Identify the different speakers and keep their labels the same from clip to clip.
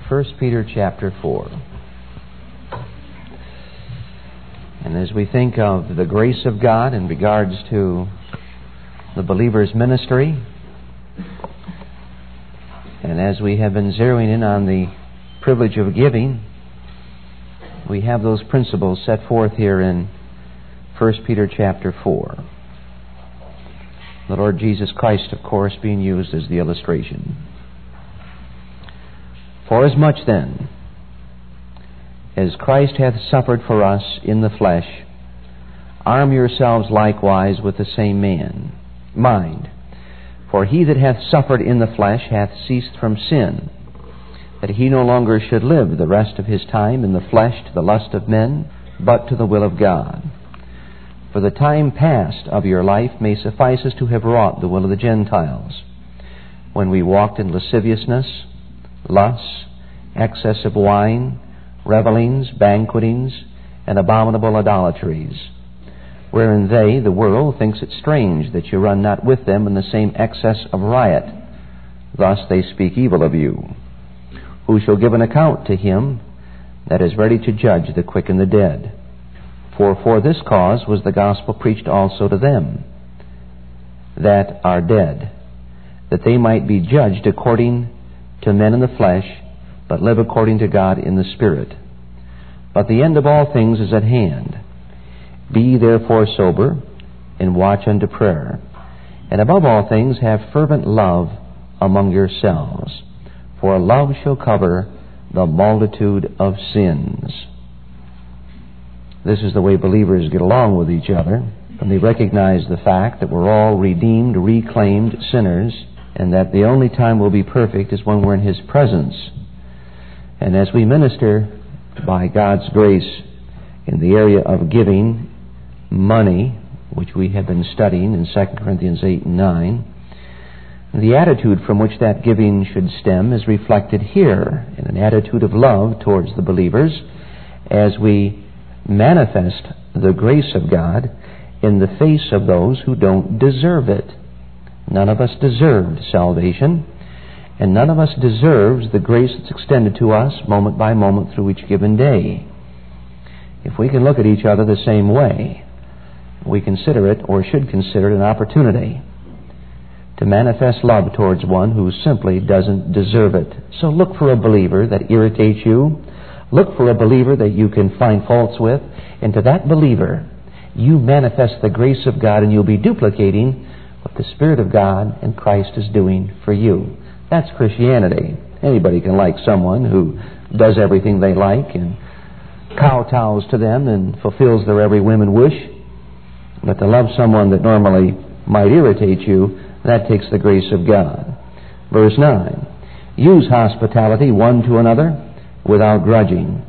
Speaker 1: 1 Peter chapter 4. And as we think of the grace of God in regards to the believer's ministry, and as we have been zeroing in on the privilege of giving, we have those principles set forth here in 1 Peter chapter 4. The Lord Jesus Christ, of course, being used as the illustration. Forasmuch then as Christ hath suffered for us in the flesh, arm yourselves likewise with the same mind. For he that hath suffered in the flesh hath ceased from sin, that he no longer should live the rest of his time in the flesh to the lust of men, but to the will of God. For the time past of your life may suffice us to have wrought the will of the Gentiles, when we walked in lasciviousness, lusts, excess of wine, revellings, banquetings, and abominable idolatries, wherein they, the world, thinks it strange that you run not with them in the same excess of riot. Thus they speak evil of you. Who shall give an account to him that is ready to judge the quick and the dead? For this cause was the gospel preached also to them that are dead, that they might be judged according to men in the flesh, but live according to God in the Spirit. But the end of all things is at hand. Be ye therefore sober, and watch unto prayer. And above all things have fervent love among yourselves, for love shall cover the multitude of sins. This is the way believers get along with each other, and they recognize the fact that we're all redeemed, reclaimed sinners, and that the only time we'll be perfect is when we're in His presence. And as we minister by God's grace in the area of giving money, which we have been studying in 2 Corinthians 8 and 9, the attitude from which that giving should stem is reflected here in an attitude of love towards the believers as we manifest the grace of God in the face of those who don't deserve it. None of us deserved salvation, and none of us deserves the grace that's extended to us moment by moment through each given day. If we can look at each other the same way, we consider it, or should consider it, an opportunity to manifest love towards one who simply doesn't deserve it. So look for a believer that irritates you. Look for a believer that you can find faults with, and to that believer, you manifest the grace of God, and you'll be duplicating what the Spirit of God and Christ is doing for you. That's Christianity. Anybody can like someone who does everything they like and kowtows to them and fulfills their every whim and wish. But to love someone that normally might irritate you, that takes the grace of God. Verse 9, use hospitality one to another without grudging.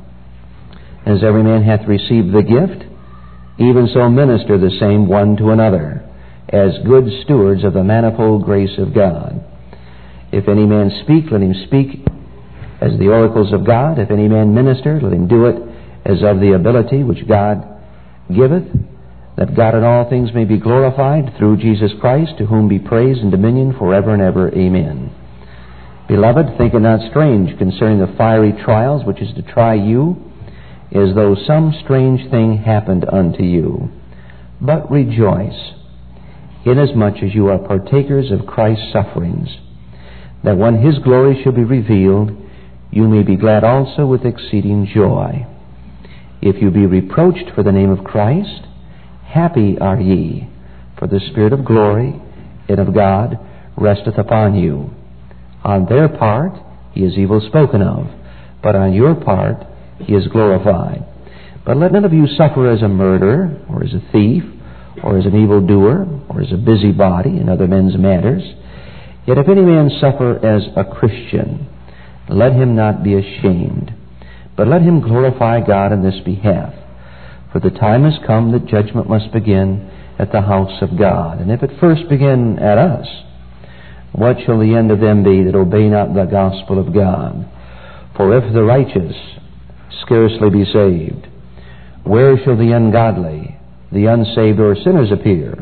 Speaker 1: As every man hath received the gift, even so minister the same one to another, as good stewards of the manifold grace of God. If any man speak, let him speak as the oracles of God. If any man minister, let him do it as of the ability which God giveth, that God in all things may be glorified through Jesus Christ, to whom be praise and dominion forever and ever. Amen. Beloved, think it not strange concerning the fiery trials which is to try you, as though some strange thing happened unto you. But rejoice, inasmuch as you are partakers of Christ's sufferings, that when His glory shall be revealed, you may be glad also with exceeding joy. If you be reproached for the name of Christ, happy are ye, for the Spirit of glory and of God resteth upon you. On their part He is evil spoken of, but on your part He is glorified. But let none of you suffer as a murderer, or as a thief, or as an evildoer, or as a busybody in other men's matters. Yet if any man suffer as a Christian, let him not be ashamed, but let him glorify God in this behalf. For the time has come that judgment must begin at the house of God. And if it first begin at us, what shall the end of them be that obey not the gospel of God? For if the righteous scarcely be saved, where shall the ungodly, the unsaved, or sinners appear?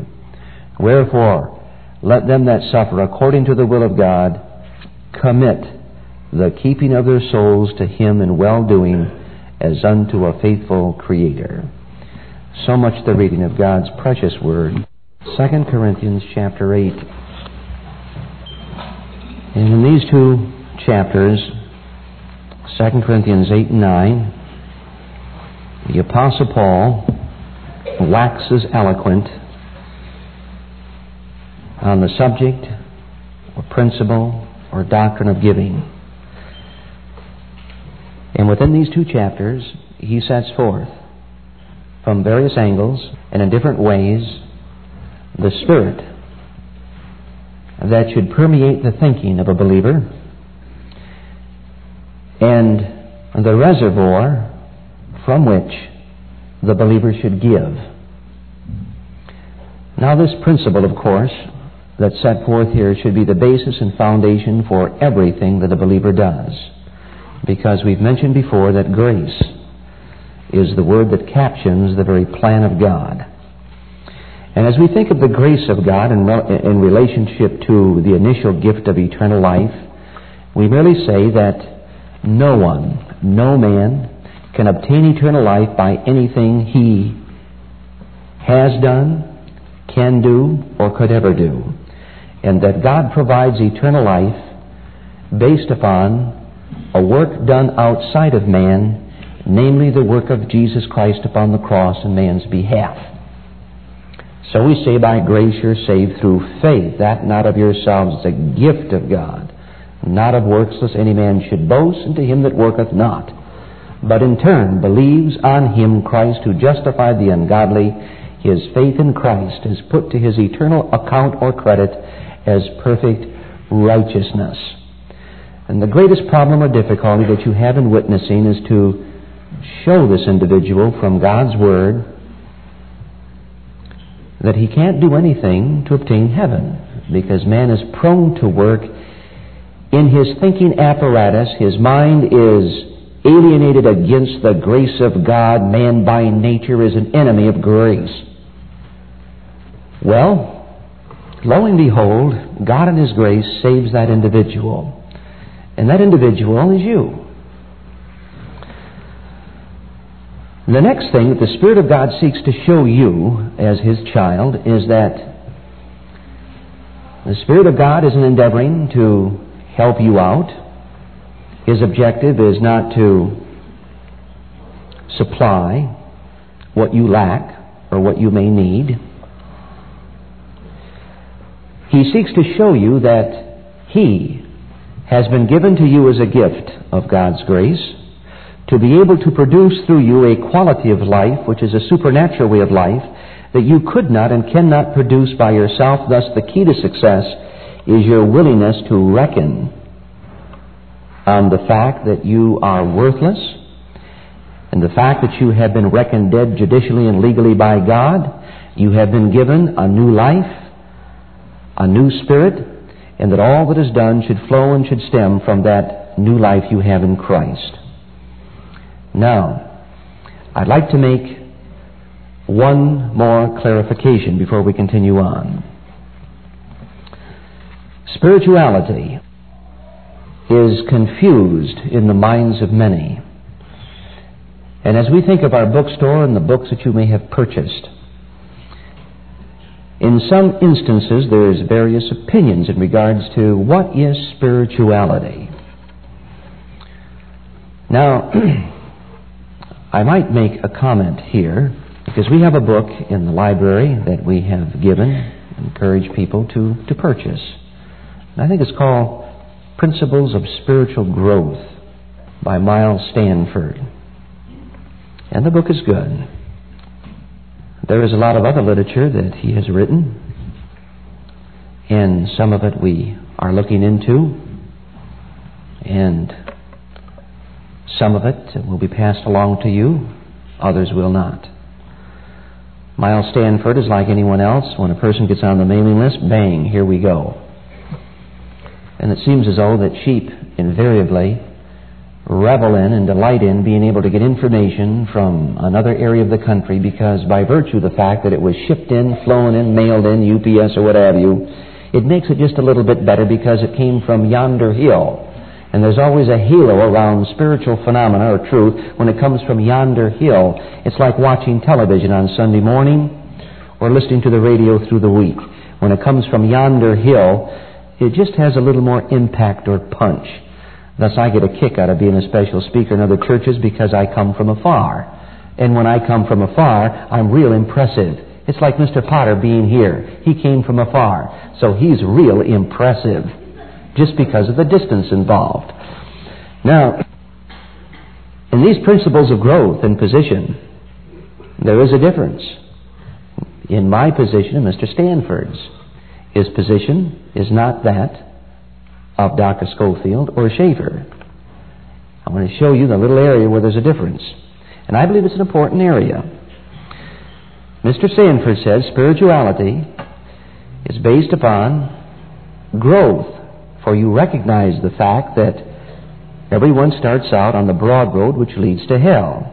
Speaker 1: Wherefore, let them that suffer according to the will of God commit the keeping of their souls to Him in well-doing as unto a faithful Creator. So much the reading of God's precious Word. 2 Corinthians chapter 8. And in these two chapters, 2 Corinthians 8 and 9, the Apostle Paul waxes eloquent on the subject or principle or doctrine of giving. And within these two chapters, he sets forth from various angles and in different ways the spirit that should permeate the thinking of a believer and the reservoir from which the believer should give. Now, this principle, of course, that's set forth here should be the basis and foundation for everything that a believer does, because we've mentioned before that grace is the word that captions the very plan of God. And as we think of the grace of God in relationship to the initial gift of eternal life, we merely say that no one, no man, can obtain eternal life by anything he has done, can do, or could ever do. And that God provides eternal life based upon a work done outside of man, namely the work of Jesus Christ upon the cross in man's behalf. So we say, by grace you're saved through faith, that not of yourselves, it's a gift of God, not of works, lest any man should boast, and to him that worketh not, but in turn believes on Him, Christ, who justified the ungodly. His faith in Christ is put to his eternal account or credit as perfect righteousness. And the greatest problem or difficulty that you have in witnessing is to show this individual from God's Word that he can't do anything to obtain heaven, because man is prone to work in his thinking apparatus. His mind is alienated against the grace of God. Man by nature is an enemy of grace. Well, lo and behold, God in His grace saves that individual. And that individual is you. The next thing that the Spirit of God seeks to show you as His child is that the Spirit of God isn't endeavoring to help you out. His objective is not to supply what you lack or what you may need. He seeks to show you that He has been given to you as a gift of God's grace to be able to produce through you a quality of life which is a supernatural way of life that you could not and cannot produce by yourself. Thus, the key to success is your willingness to reckon on the fact that you are worthless and the fact that you have been reckoned dead judicially and legally by God. You have been given a new life, a new spirit, and that all that is done should flow and should stem from that new life you have in Christ. Now, I'd like to make one more clarification before we continue on. Spirituality is confused in the minds of many. And as we think of our bookstore and the books that you may have purchased, in some instances there's various opinions in regards to what is spirituality. Now, I might make a comment here, because we have a book in the library that we have given, encourage people to purchase. And I think it's called Principles of Spiritual Growth by Miles Stanford. And the book is good. There is a lot of other literature that he has written, and some of it we are looking into, and some of it will be passed along to you, others will not. Miles Stanford is like anyone else. When a person gets on the mailing list, bang, here we go. And it seems as though that sheep invariably revel in and delight in being able to get information from another area of the country, because by virtue of the fact that it was shipped in, flown in, mailed in, UPS or what have you, it makes it just a little bit better because it came from yonder hill. And there's always a halo around spiritual phenomena or truth when it comes from yonder hill. It's like watching television on Sunday morning or listening to the radio through the week. When it comes from yonder hill, it just has a little more impact or punch. Thus, I get a kick out of being a special speaker in other churches because I come from afar. And when I come from afar, I'm real impressive. It's like Mr. Potter being here. He came from afar, so he's real impressive, just because of the distance involved. Now, in these principles of growth and position, there is a difference. In my position and Mr. Stanford's, his position is not that of Dr. Schofield or Schaefer. I want to show you the little area where there's a difference. And I believe it's an important area. Mr. Stanford says spirituality is based upon growth. For you recognize the fact that everyone starts out on the broad road which leads to hell.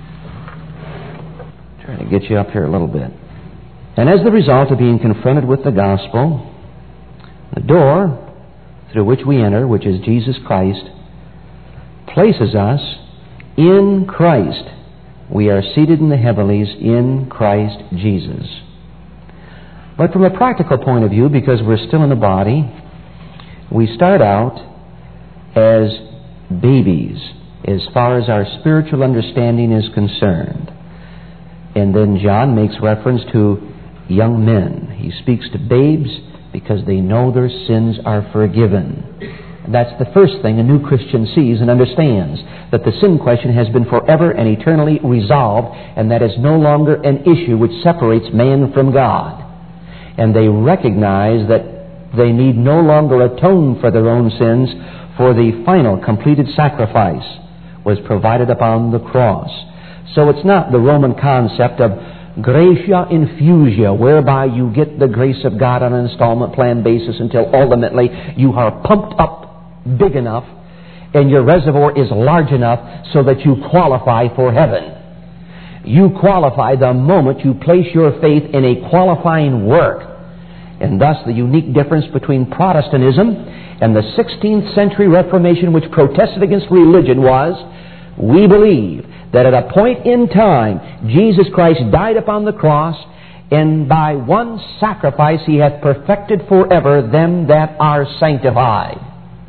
Speaker 1: Trying to get you up here a little bit. And as the result of being confronted with the gospel, the door through which we enter, which is Jesus Christ, places us in Christ. We are seated in the heavenlies in Christ Jesus. But from a practical point of view, because we're still in the body, we start out as babies as far as our spiritual understanding is concerned. And then John makes reference to young men. He speaks to babes because they know their sins are forgiven. That's the first thing a new Christian sees and understands, that the sin question has been forever and eternally resolved, and that is no longer an issue which separates man from God. And they recognize that they need no longer atone for their own sins, for the final completed sacrifice was provided upon the cross. So it's not the Roman concept of gratia infusia, whereby you get the grace of God on an installment plan basis until ultimately you are pumped up big enough and your reservoir is large enough so that you qualify for heaven. You qualify the moment you place your faith in a qualifying work. And thus the unique difference between Protestantism and the 16th century Reformation, which protested against religion, was we believe that at a point in time Jesus Christ died upon the cross, and by one sacrifice He hath perfected forever them that are sanctified.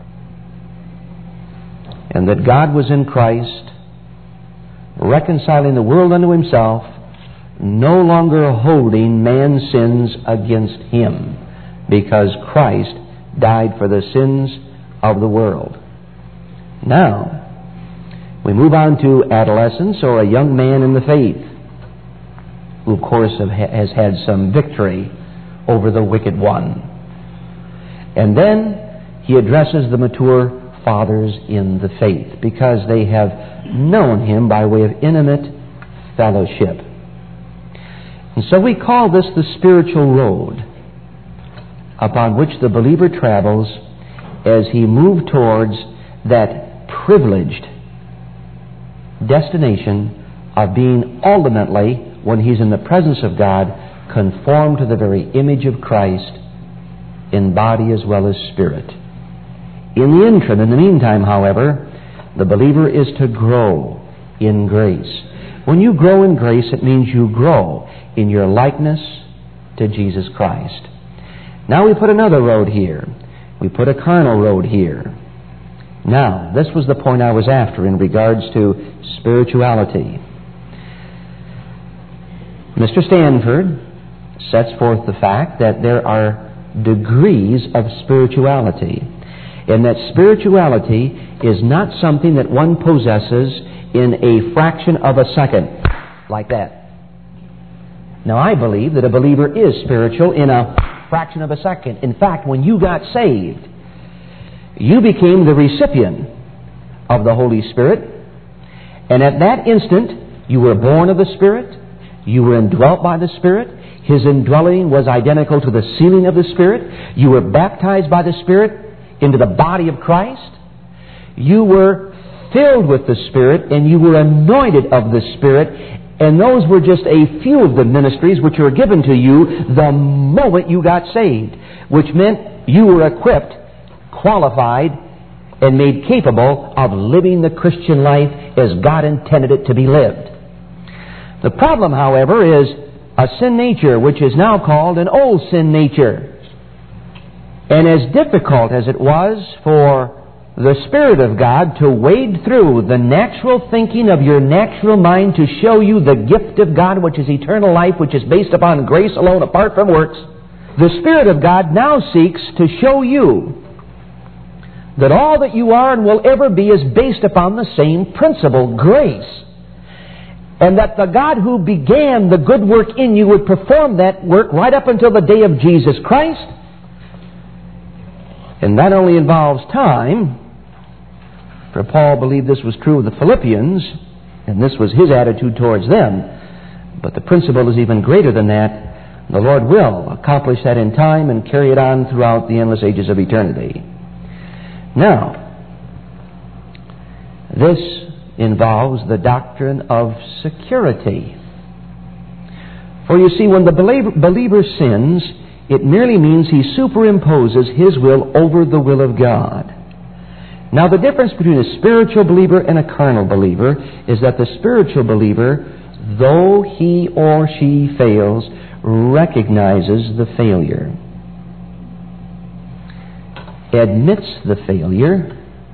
Speaker 1: And that God was in Christ, reconciling the world unto Himself, no longer holding man's sins against Him, because Christ died for the sins of the world. Now, we move on to adolescence, or a young man in the faith, who of course has had some victory over the wicked one. And then he addresses the mature fathers in the faith, because they have known Him by way of intimate fellowship. And so we call this the spiritual road upon which the believer travels as he moves towards that privileged destination of being ultimately, when he's in the presence of God, conformed to the very image of Christ in body as well as spirit. In the interim, in the meantime, however, the believer is to grow in grace. When you grow in grace, it means you grow in your likeness to Jesus Christ. Now we put another road here. We put a carnal road here. Now, this was the point I was after in regards to spirituality. Mr. Stanford sets forth the fact that there are degrees of spirituality, and that spirituality is not something that one possesses in a fraction of a second, like that. Now, I believe that a believer is spiritual in a fraction of a second. In fact, when you got saved, you became the recipient of the Holy Spirit, and at that instant, you were born of the Spirit, you were indwelt by the Spirit, His indwelling was identical to the sealing of the Spirit, you were baptized by the Spirit into the body of Christ, you were filled with the Spirit, and you were anointed of the Spirit, and those were just a few of the ministries which were given to you the moment you got saved, which meant you were equipped, qualified, and made capable of living the Christian life as God intended it to be lived. The problem, however, is a sin nature which is now called an old sin nature. And as difficult as it was for the Spirit of God to wade through the natural thinking of your natural mind to show you the gift of God, which is eternal life, which is based upon grace alone, apart from works, the Spirit of God now seeks to show you that all that you are and will ever be is based upon the same principle, grace. And that the God who began the good work in you would perform that work right up until the day of Jesus Christ. And that only involves time, for Paul believed this was true of the Philippians, and this was his attitude towards them. But the principle is even greater than that. The Lord will accomplish that in time and carry it on throughout the endless ages of eternity. Now, this involves the doctrine of security. For you see, when the believer sins, it merely means he superimposes his will over the will of God. Now, the difference between a spiritual believer and a carnal believer is that the spiritual believer, though he or she fails, recognizes the failure, admits the failure,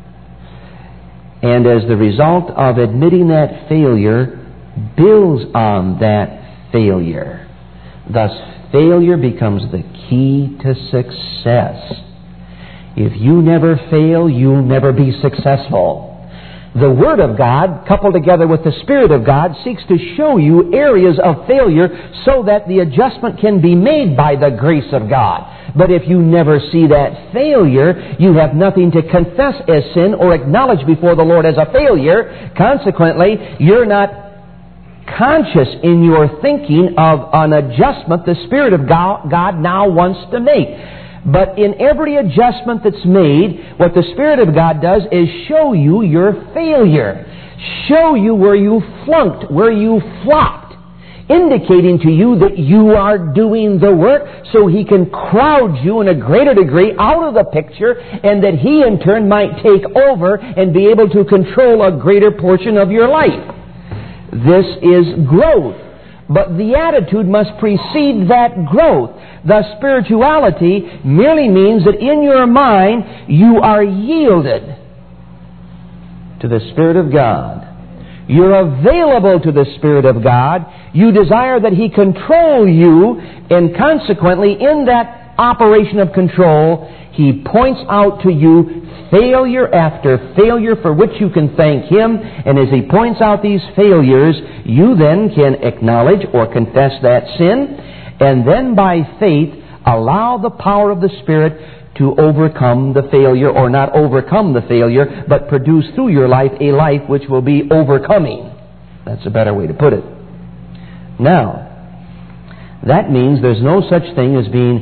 Speaker 1: and as the result of admitting that failure, builds on that failure. Thus, failure becomes the key to success. If you never fail, you'll never be successful. The Word of God, coupled together with the Spirit of God, seeks to show you areas of failure so that the adjustment can be made by the grace of God. But if you never see that failure, you have nothing to confess as sin or acknowledge before the Lord as a failure. Consequently, you're not conscious in your thinking of an adjustment the Spirit of God now wants to make. But in every adjustment that's made, what the Spirit of God does is show you your failure. Show you where you flunked, where you flopped, indicating to you that you are doing the work so He can crowd you in a greater degree out of the picture, and that He in turn might take over and be able to control a greater portion of your life. This is growth. But the attitude must precede that growth. Thus, spirituality merely means that in your mind you are yielded to the Spirit of God. You're available to the Spirit of God. You desire that He control you, and consequently, in that operation of control, He points out to you failure after failure for which you can thank Him. And as He points out these failures, you then can acknowledge or confess that sin, and then by faith allow the power of the Spirit to overcome the failure, or not overcome the failure, but produce through your life a life which will be overcoming. That's a better way to put it. Now, that means there's no such thing as being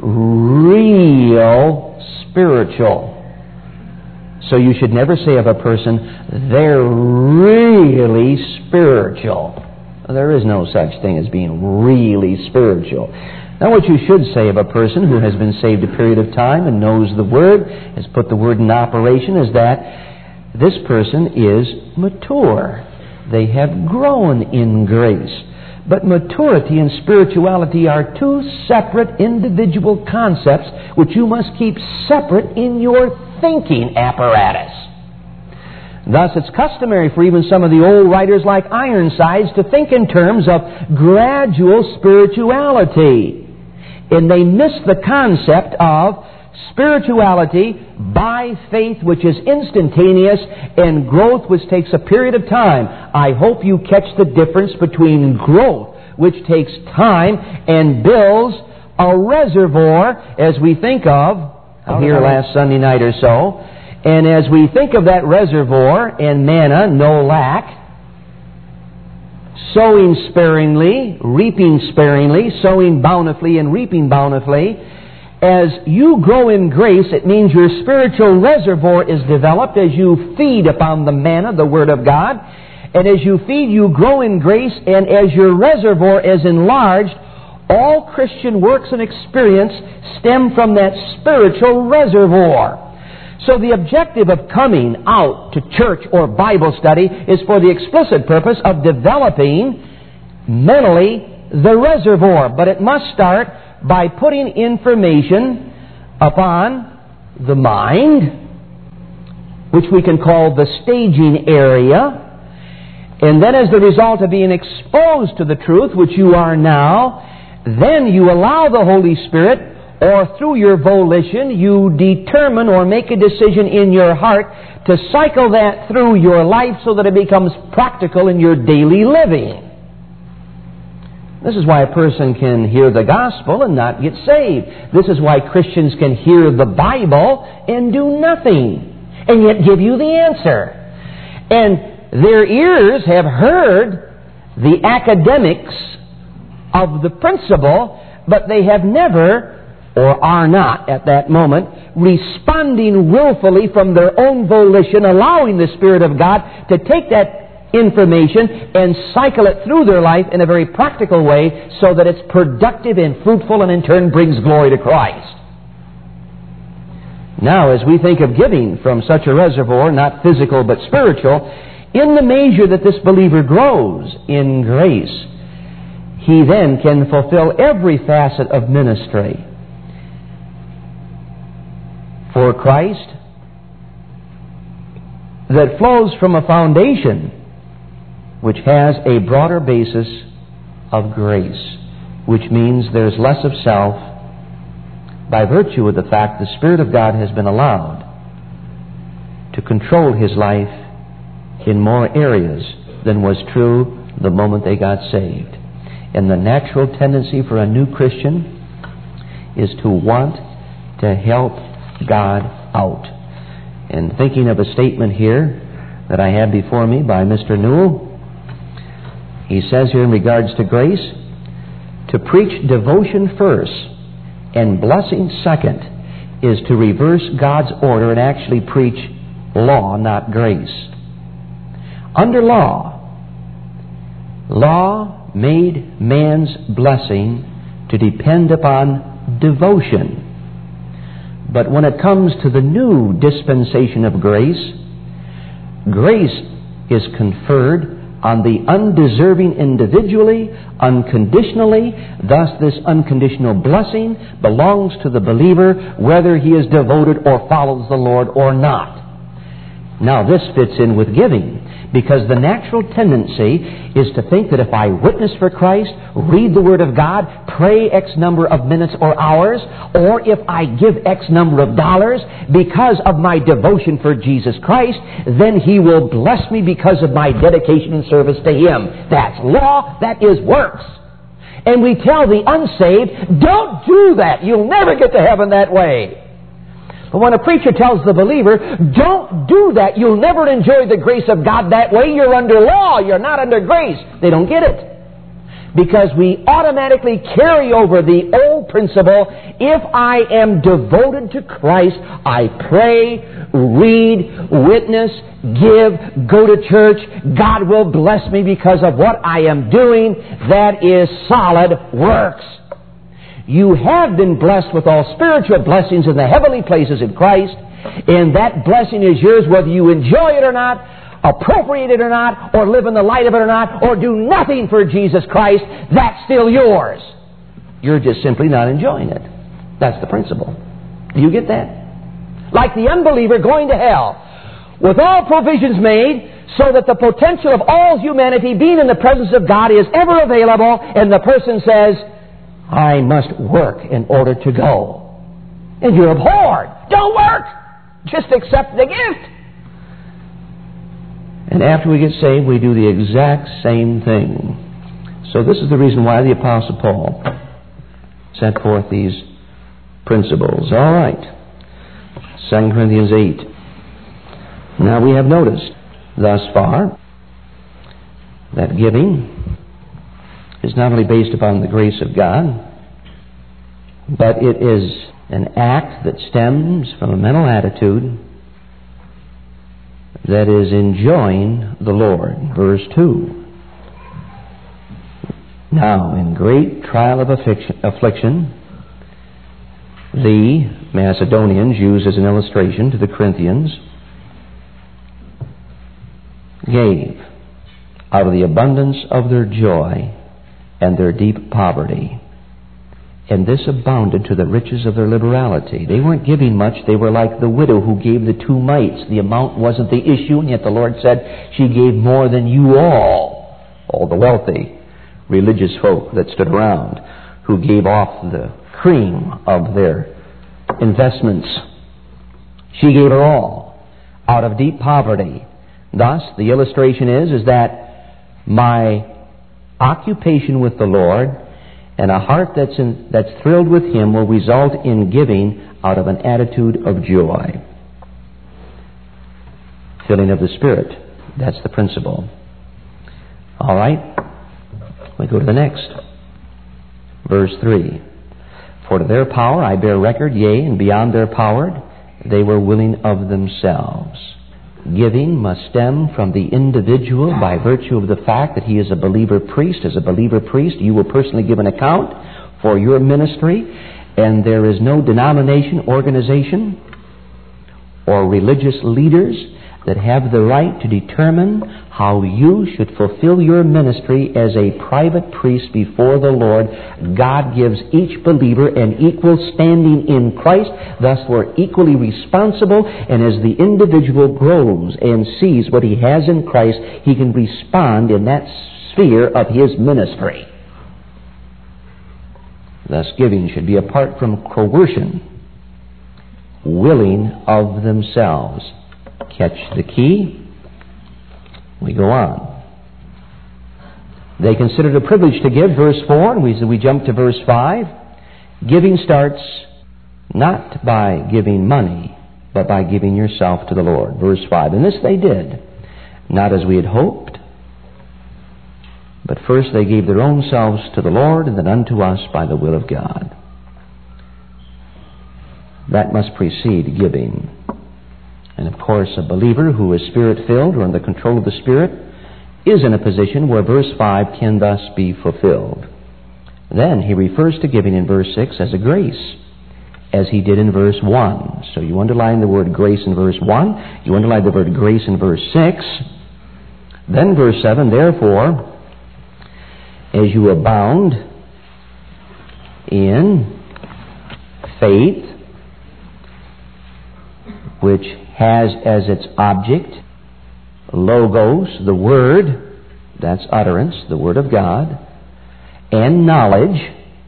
Speaker 1: real spiritual. So you should never say of a person, they're really spiritual. There is no such thing as being really spiritual. Now, what you should say of a person who has been saved a period of time and knows the Word, has put the Word in operation, is that this person is mature. They have grown in grace. But maturity and spirituality are two separate individual concepts which you must keep separate in your thinking apparatus. Thus, it's customary for even some of the old writers like Ironsides to think in terms of gradual spirituality. And they miss the concept of spirituality by faith, which is instantaneous, and growth, which takes a period of time. I hope you catch the difference between growth, which takes time and builds a reservoir, as we think of here last Sunday night or so. And as we think of that reservoir and manna, no lack, sowing sparingly, reaping sparingly, sowing bountifully and reaping bountifully, as you grow in grace, it means your spiritual reservoir is developed as you feed upon the manna, the Word of God. And as you feed, you grow in grace, and as your reservoir is enlarged, all Christian works and experience stem from that spiritual reservoir. So the objective of coming out to church or Bible study is for the explicit purpose of developing mentally the reservoir. But it must start by putting information upon the mind, which we can call the staging area. And then as the result of being exposed to the truth, which you are now, then you allow the Holy Spirit, or through your volition, you determine or make a decision in your heart to cycle that through your life so that it becomes practical in your daily living. This is why a person can hear the gospel and not get saved. This is why Christians can hear the Bible and do nothing, and yet give you the answer. And their ears have heard the academics of the principle, but they have never, or are not at that moment, responding willfully from their own volition, allowing the Spirit of God to take that information and cycle it through their life in a very practical way so that it's productive and fruitful and in turn brings glory to Christ. Now, as we think of giving from such a reservoir, not physical but spiritual, in the measure that this believer grows in grace, he then can fulfill every facet of ministry for Christ that flows from a foundation which has a broader basis of grace, which means there's less of self by virtue of the fact the Spirit of God has been allowed to control his life in more areas than was true the moment they got saved. And the natural tendency for a new Christian is to want to help God out. And thinking of a statement here that I have before me by Mr. Newell, he says here in regards to grace, to preach devotion first and blessing second is to reverse God's order and actually preach law, not grace. Under law made man's blessing to depend upon devotion. But when it comes to the new dispensation of grace, grace is conferred on the undeserving individually, unconditionally. Thus, this unconditional blessing belongs to the believer whether he is devoted or follows the Lord or not. Now, this fits in with giving, because the natural tendency is to think that if I witness for Christ, read the Word of God, pray X number of minutes or hours, or if I give X number of dollars because of my devotion for Jesus Christ, then He will bless me because of my dedication and service to Him. That's law, that is works. And we tell the unsaved, don't do that. You'll never get to heaven that way. But when a preacher tells the believer, don't do that, you'll never enjoy the grace of God that way, you're under law, you're not under grace. They don't get it. Because we automatically carry over the old principle, if I am devoted to Christ, I pray, read, witness, give, go to church, God will bless me because of what I am doing. That is solid works. You have been blessed with all spiritual blessings in the heavenly places in Christ, and that blessing is yours whether you enjoy it or not, appropriate it or not, or live in the light of it or not, or do nothing for Jesus Christ. That's still yours. You're just simply not enjoying it. That's the principle. Do you get that? Like the unbeliever going to hell, with all provisions made so that the potential of all humanity being in the presence of God is ever available, and the person says, I must work in order to go. And you're abhorred. Don't work. Just accept the gift. And after we get saved, we do the exact same thing. So this is the reason why the Apostle Paul set forth these principles. All right. 2 Corinthians 8. Now we have noticed thus far that giving is not only based upon the grace of God, but it is an act that stems from a mental attitude that is enjoying the Lord. Verse 2. Now, in great trial of affliction, the Macedonians used as an illustration to the Corinthians gave out of the abundance of their joy and their deep poverty. And this abounded to the riches of their liberality. They weren't giving much. They were like the widow who gave the 2 mites. The amount wasn't the issue, and yet the Lord said, she gave more than you all the wealthy religious folk that stood around, who gave off the cream of their investments. She gave her all out of deep poverty. Thus, the illustration is that my occupation with the Lord and a heart that's thrilled with Him will result in giving out of an attitude of joy. Filling of the Spirit. That's the principle. All right. We go to the next. Verse 3. For to their power I bear record, yea, and beyond their power they were willing of themselves. Giving must stem from the individual by virtue of the fact that he is a believer priest. As a believer priest, you will personally give an account for your ministry, and there is no denomination, organization, or religious leaders that have the right to determine how you should fulfill your ministry as a private priest before the Lord. God gives each believer an equal standing in Christ. Thus, we're equally responsible, and as the individual grows and sees what he has in Christ, he can respond in that sphere of his ministry. Thus, giving should be apart from coercion, willing of themselves. Catch the key. We go on. They considered a privilege to give, verse 4, and we jump to verse 5. Giving starts not by giving money, but by giving yourself to the Lord. Verse 5. And this they did, not as we had hoped, but first they gave their own selves to the Lord, and then unto us by the will of God. That must precede giving. And of course, a believer who is Spirit-filled or under the control of the Spirit is in a position where verse 5 can thus be fulfilled. Then he refers to giving in verse 6 as a grace, as he did in verse 1. So you underline the word grace in verse 1. You underline the word grace in verse 6. Then verse 7, therefore, as you abound in faith, which has as its object logos, the Word, that's utterance, the Word of God, and knowledge,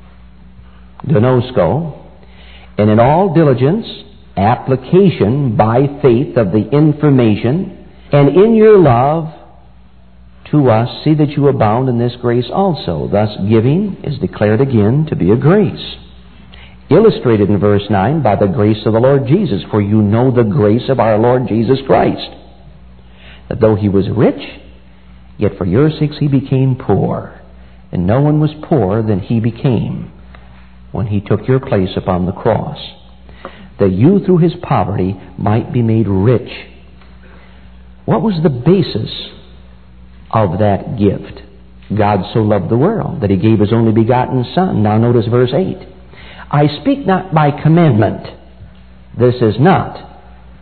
Speaker 1: gnosko, and in all diligence, application by faith of the information, and in your love to us, see that you abound in this grace also. Thus, giving is declared again to be a grace. Illustrated in verse 9 by the grace of the Lord Jesus. For you know the grace of our Lord Jesus Christ, that though he was rich, yet for your sakes he became poor. And no one was poorer than he became when he took your place upon the cross, that you through his poverty might be made rich. What was the basis of that gift? God so loved the world that he gave his only begotten Son. Now notice verse 8. I speak not by commandment. This is not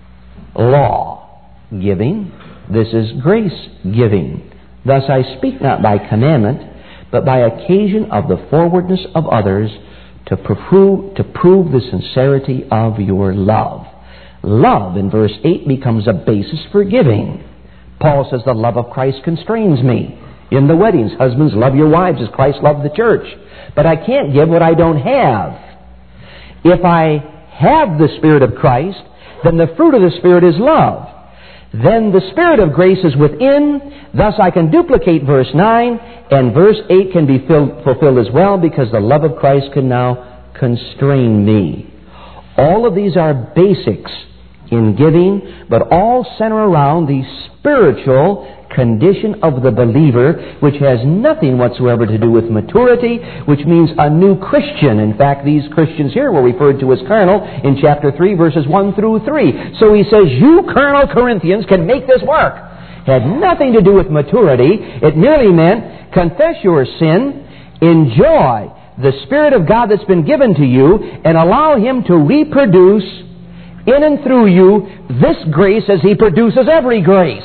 Speaker 1: law giving. This is grace giving. Thus I speak not by commandment, but by occasion of the forwardness of others, to prove the sincerity of your love. Love, in verse 8, becomes a basis for giving. Paul says, the love of Christ constrains me. In the weddings, husbands, love your wives as Christ loved the church. But I can't give what I don't have. If I have the Spirit of Christ, then the fruit of the Spirit is love. Then the Spirit of grace is within. Thus I can duplicate verse 9, and verse 8 can be fulfilled as well, because the love of Christ can now constrain me. All of these are basics in giving, but all center around the spiritual condition of the believer, which has nothing whatsoever to do with maturity, which means a new Christian. In fact, these Christians here were referred to as carnal in chapter 3, verses 1 through 3. So he says, you carnal Corinthians can make this work. Had nothing to do with maturity. It merely meant confess your sin, enjoy the Spirit of God that's been given to you and allow Him to reproduce in and through you this grace as He produces every grace.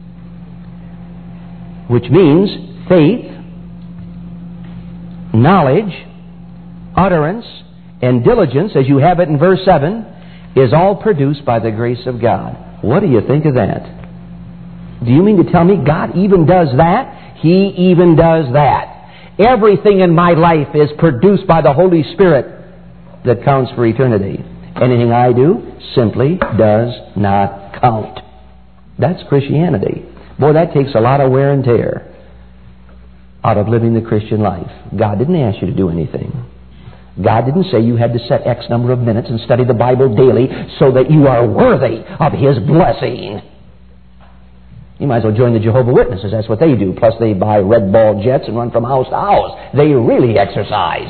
Speaker 1: Which means faith, knowledge, utterance, and diligence, as you have it in verse 7, is all produced by the grace of God. What do you think of that? Do you mean to tell me God even does that? He even does that. Everything in my life is produced by the Holy Spirit that counts for eternity. Anything I do simply does not count. That's Christianity. Boy, that takes a lot of wear and tear out of living the Christian life. God didn't ask you to do anything. God didn't say you had to set X number of minutes and study the Bible daily so that you are worthy of His blessing. You might as well join the Jehovah's Witnesses. That's what they do. Plus they buy red ball jets and run from house to house. They really exercise.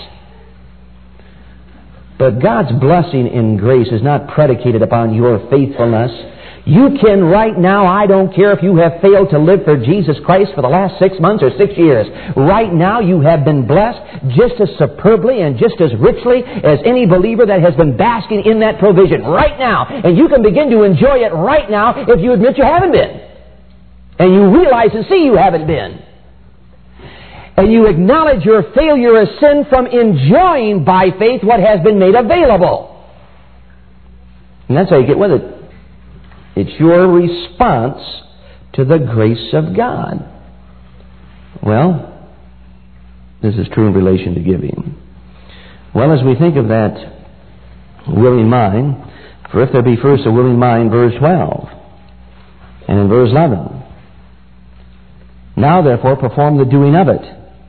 Speaker 1: But God's blessing in grace is not predicated upon your faithfulness. You can right now, I don't care if you have failed to live for Jesus Christ for the last 6 months or 6 years. Right now you have been blessed just as superbly and just as richly as any believer that has been basking in that provision right now. And you can begin to enjoy it right now if you admit you haven't been. And you realize and see you haven't been. And you acknowledge your failure as sin from enjoying by faith what has been made available. And that's how you get with it. It's your response to the grace of God. Well, this is true in relation to giving. Well, as we think of that willing mind, for if there be first a willing mind, verse 12, and in verse 11, now therefore perform the doing of it.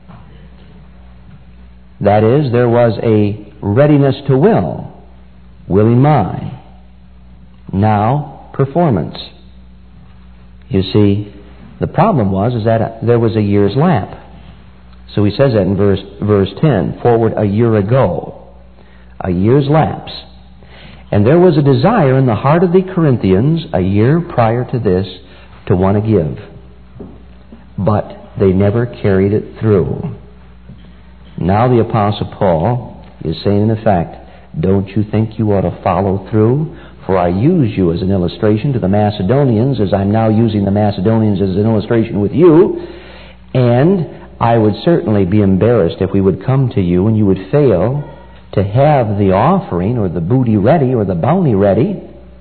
Speaker 1: That is, there was a readiness to will, willing mind. Now, performance. You see, the problem was that there was a year's lapse. So he says that in verse 10, forward a year ago. A year's lapse. And there was a desire in the heart of the Corinthians a year prior to this to want to give. But they never carried it through. Now the Apostle Paul is saying in effect, don't you think you ought to follow through? For I use you as an illustration to the Macedonians, as I'm now using the Macedonians as an illustration with you. And I would certainly be embarrassed if we would come to you and you would fail to have the offering or the booty ready or the bounty ready,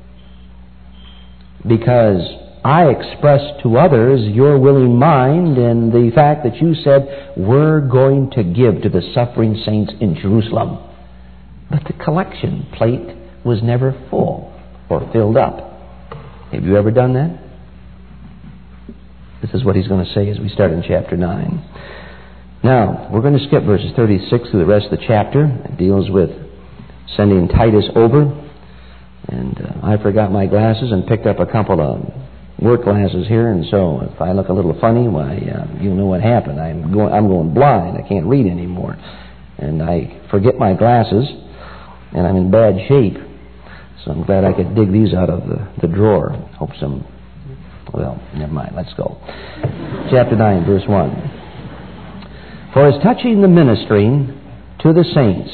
Speaker 1: because I expressed to others your willing mind and the fact that you said, we're going to give to the suffering saints in Jerusalem. But the collection plate was never full or filled up. Have you ever done that? This is what he's going to say as we start in chapter 9. Now, we're going to skip verses 36 through the rest of the chapter. It deals with sending Titus over. And I forgot my glasses and picked up a couple of work glasses here. And so if I look a little funny, why, you know what happened. I'm going blind. I can't read anymore. And I forget my glasses. And I'm in bad shape. So I'm glad I could dig these out of the drawer. Hope well, never mind. Let's go. Chapter 9, verse 1. For as touching the ministering to the saints,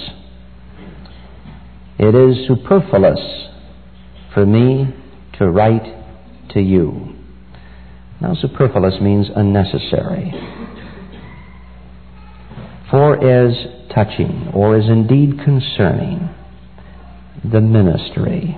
Speaker 1: it is superfluous for me to write to you. Now, superfluous means unnecessary. For as touching, or as indeed concerning, the ministry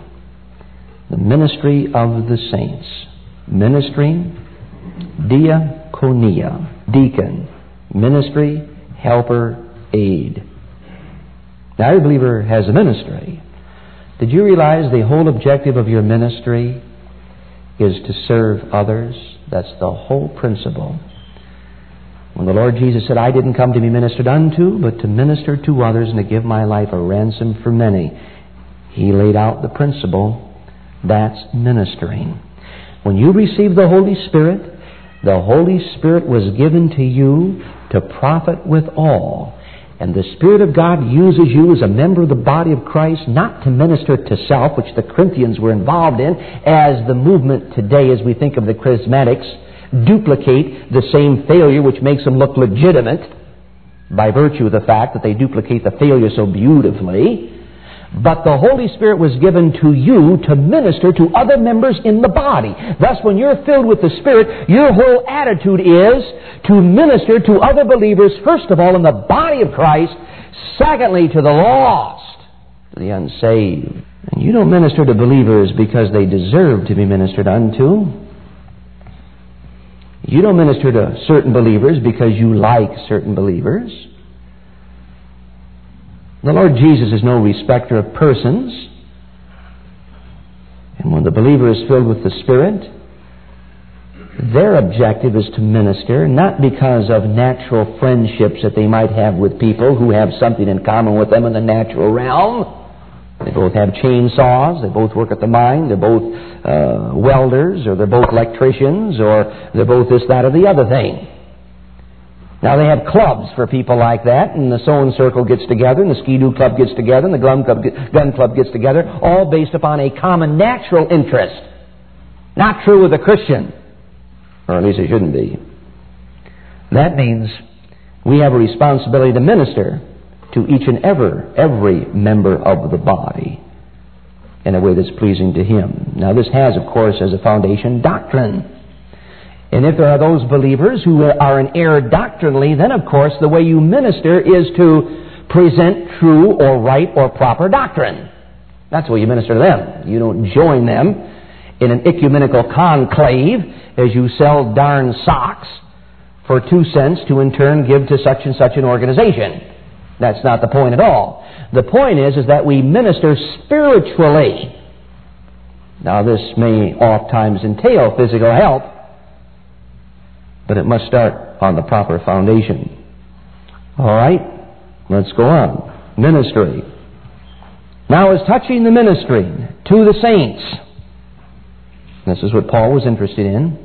Speaker 1: of the saints. Ministering, diakonia, deacon. Ministry, helper, aid. Now, every believer has a ministry. Did you realize the whole objective of your ministry is to serve others? That's the whole principle. When the Lord Jesus said, I didn't come to be ministered unto, but to minister to others and to give my life a ransom for many, He laid out the principle. That's ministering. When you receive the Holy Spirit was given to you to profit with all. And the Spirit of God uses you as a member of the body of Christ not to minister to self, which the Corinthians were involved in, as the movement today, as we think of the charismatics, duplicate the same failure which makes them look legitimate. by virtue of the fact that they duplicate the failure so beautifully. But the Holy Spirit was given to you to minister to other members in the body. Thus, when you're filled with the Spirit, your whole attitude is to minister to other believers, first of all, in the body of Christ, secondly, to the lost, to the unsaved. And you don't minister to believers because they deserve to be ministered unto. You don't minister to certain believers because you like certain believers. The Lord Jesus is no respecter of persons. And when the believer is filled with the Spirit, their objective is to minister, not because of natural friendships that they might have with people who have something in common with them in the natural realm. They both have chainsaws, they both work at the mine, they're both welders, or they're both electricians, or they're both this, that, or the other thing. Now, they have clubs for people like that, and the sewing circle gets together, and the skidoo club gets together, and the gun club gets together, all based upon a common natural interest. Not true with a Christian, or at least it shouldn't be. That means we have a responsibility to minister to each and every member of the body in a way that's pleasing to Him. Now, this has, of course, as a foundation, doctrine. And if there are those believers who are in error doctrinally, then, of course, the way you minister is to present true or right or proper doctrine. That's the way you minister to them. You don't join them in an ecumenical conclave as you sell darn socks for 2 cents to in turn give to such and such an organization. That's not the point at all. The point is that we minister spiritually. Now, this may oft-times entail physical help, but it must start on the proper foundation. All right, let's go on. Ministry. Now, as touching the ministry to the saints, this is what Paul was interested in.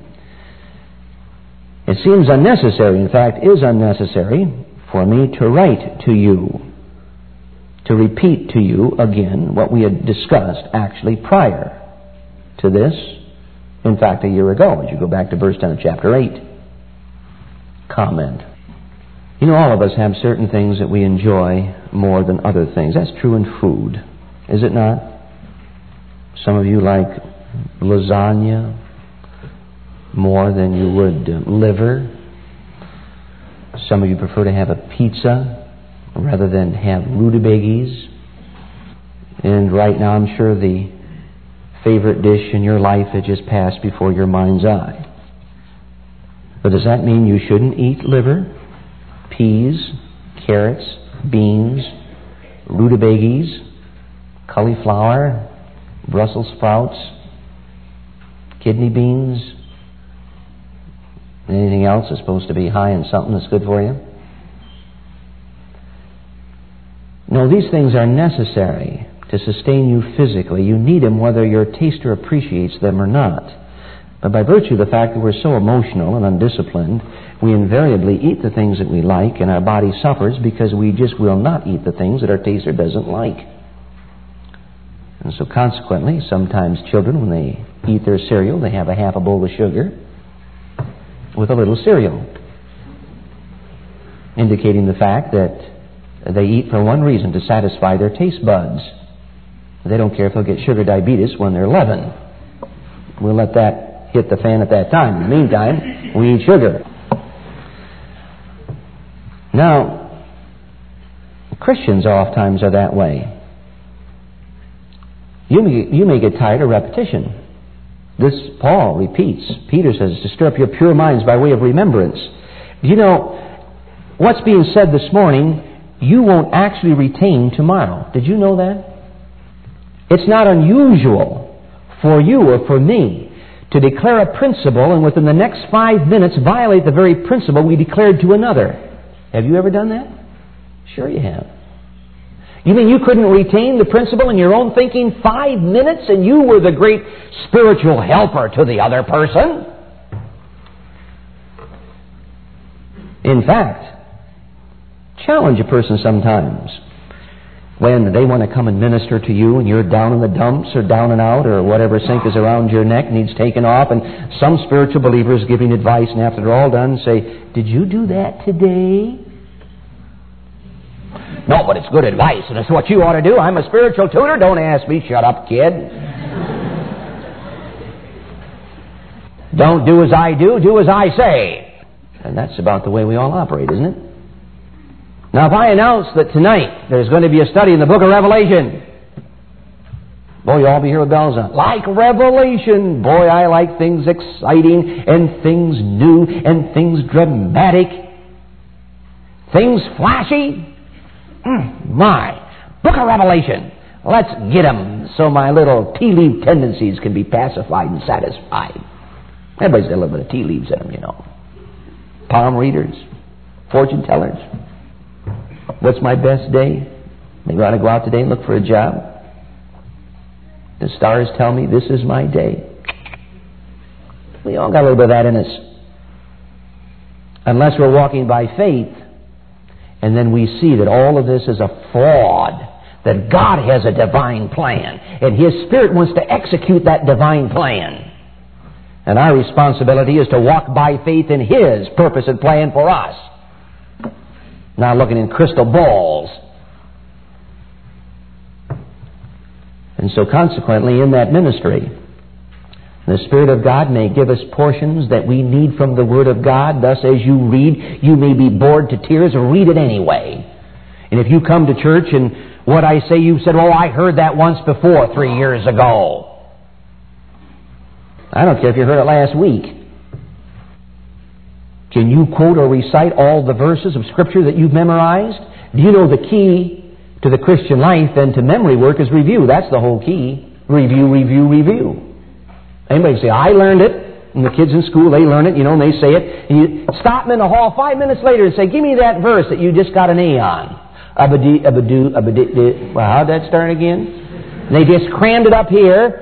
Speaker 1: It seems unnecessary, in fact, is unnecessary, for me to write to you, to repeat to you again what we had discussed actually prior to this, in fact, a year ago, as you go back to verse 10 of chapter 8. Comment. You know, all of us have certain things that we enjoy more than other things. That's true in food, is it not? Some of you like lasagna more than you would liver. Some of you prefer to have a pizza rather than have rutabagas. And right now, I'm sure the favorite dish in your life has just passed before your mind's eye. But does that mean you shouldn't eat liver, peas, carrots, beans, rutabagas, cauliflower, Brussels sprouts, kidney beans, and anything else that's supposed to be high in something that's good for you? No, these things are necessary to sustain you physically. You need them whether your taster appreciates them or not. But by virtue of the fact that we're so emotional and undisciplined, we invariably eat the things that we like, and our body suffers because we just will not eat the things that our taster doesn't like. And so consequently, sometimes children, when they eat their cereal, they have a half a bowl of sugar with a little cereal, indicating the fact that they eat for one reason, to satisfy their taste buds. They don't care if they'll get sugar diabetes when they're 11. We'll let that hit the fan at that time. In the meantime, we eat sugar. Now, Christians oftentimes are that way. You may get tired of repetition. This Paul repeats. Peter says to stir up your pure minds by way of remembrance. You know, what's being said this morning, you won't actually retain tomorrow. Did you know that? It's not unusual for you or for me to declare a principle and within the next 5 minutes violate the very principle we declared to another. Have you ever done that? Sure you have. You mean you couldn't retain the principle in your own thinking 5 minutes and you were the great spiritual helper to the other person? In fact, challenge a person sometimes when they want to come and minister to you and you're down in the dumps or down and out or whatever sink is around your neck needs taken off, and some spiritual believer is giving advice, and after they're all done say, "Did you do that today?" No, but it's good advice, and it's what you ought to do. I'm a spiritual tutor. Don't ask me. Shut up, kid. Don't do as I do as I say. And that's about the way we all operate, isn't it? Now, if I announce that tonight there's going to be a study in the book of Revelation, boy, you'll all be here with bells on. Like Revelation. Boy, I like things exciting and things new and things dramatic. Things flashy. My. Book of Revelation. Let's get them so my little tea leaf tendencies can be pacified and satisfied. Everybody's got a little bit of tea leaves in them, you know. Palm readers. Fortune tellers. What's my best day? Maybe I ought to go out today and look for a job. The stars tell me this is my day. We all got a little bit of that in us. Unless we're walking by faith, and then we see that all of this is a fraud, that God has a divine plan, and His Spirit wants to execute that divine plan. And our responsibility is to walk by faith in His purpose and plan for us. Not looking in crystal balls. And so consequently, in that ministry, the Spirit of God may give us portions that we need from the Word of God. Thus, as you read, you may be bored to tears. Read it anyway. And if you come to church and what I say, you've said, oh, I heard that once before 3 years ago. I don't care if you heard it last week. Can you quote or recite all the verses of Scripture that you've memorized? Do you know the key to the Christian life and to memory work is review? That's the whole key. Review, review, review. Anybody can say, I learned it. And the kids in school, they learn it, you know, and they say it. And you stop them in the hall 5 minutes later and say, give me that verse that you just got an A on. Abadi, abadu, abadi. Well, how'd that start again? And they just crammed it up here.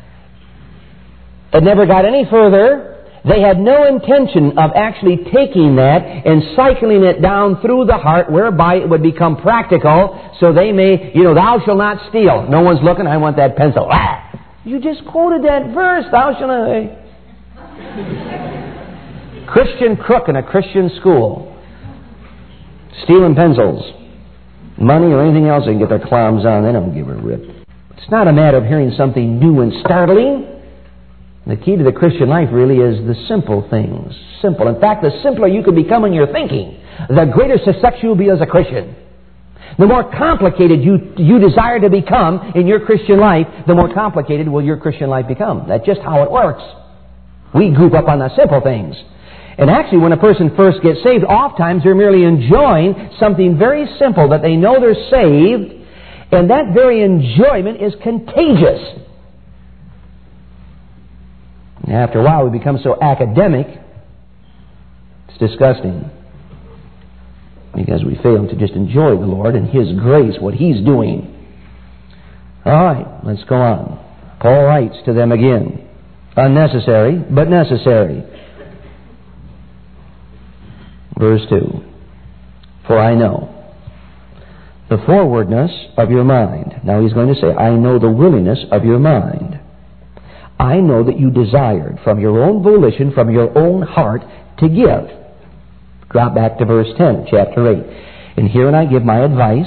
Speaker 1: It never got any further. They had no intention of actually taking that and cycling it down through the heart whereby it would become practical so they may, you know, thou shalt not steal. No one's looking, I want that pencil. Ah! You just quoted that verse, thou shalt not... Christian crook in a Christian school. Stealing pencils. Money or anything else they can get their clams on, they don't give a rip. It's not a matter of hearing something new and startling. The key to the Christian life really is the simple things. Simple. In fact, the simpler you can become in your thinking, the greater success you'll be as a Christian. The more complicated you desire to become in your Christian life, the more complicated will your Christian life become. That's just how it works. We group up on the simple things. And actually, when a person first gets saved, oftentimes they're merely enjoying something very simple that they know they're saved, and that very enjoyment is contagious. After a while, we become so academic, it's disgusting. Because we fail to just enjoy the Lord and His grace, what He's doing. All right, let's go on. Paul writes to them again. Unnecessary, but necessary. Verse 2. For I know the forwardness of your mind. Now he's going to say, I know the willingness of your mind. I know that you desired from your own volition, from your own heart, to give. Drop back to verse 10, chapter 8. And herein I give my advice,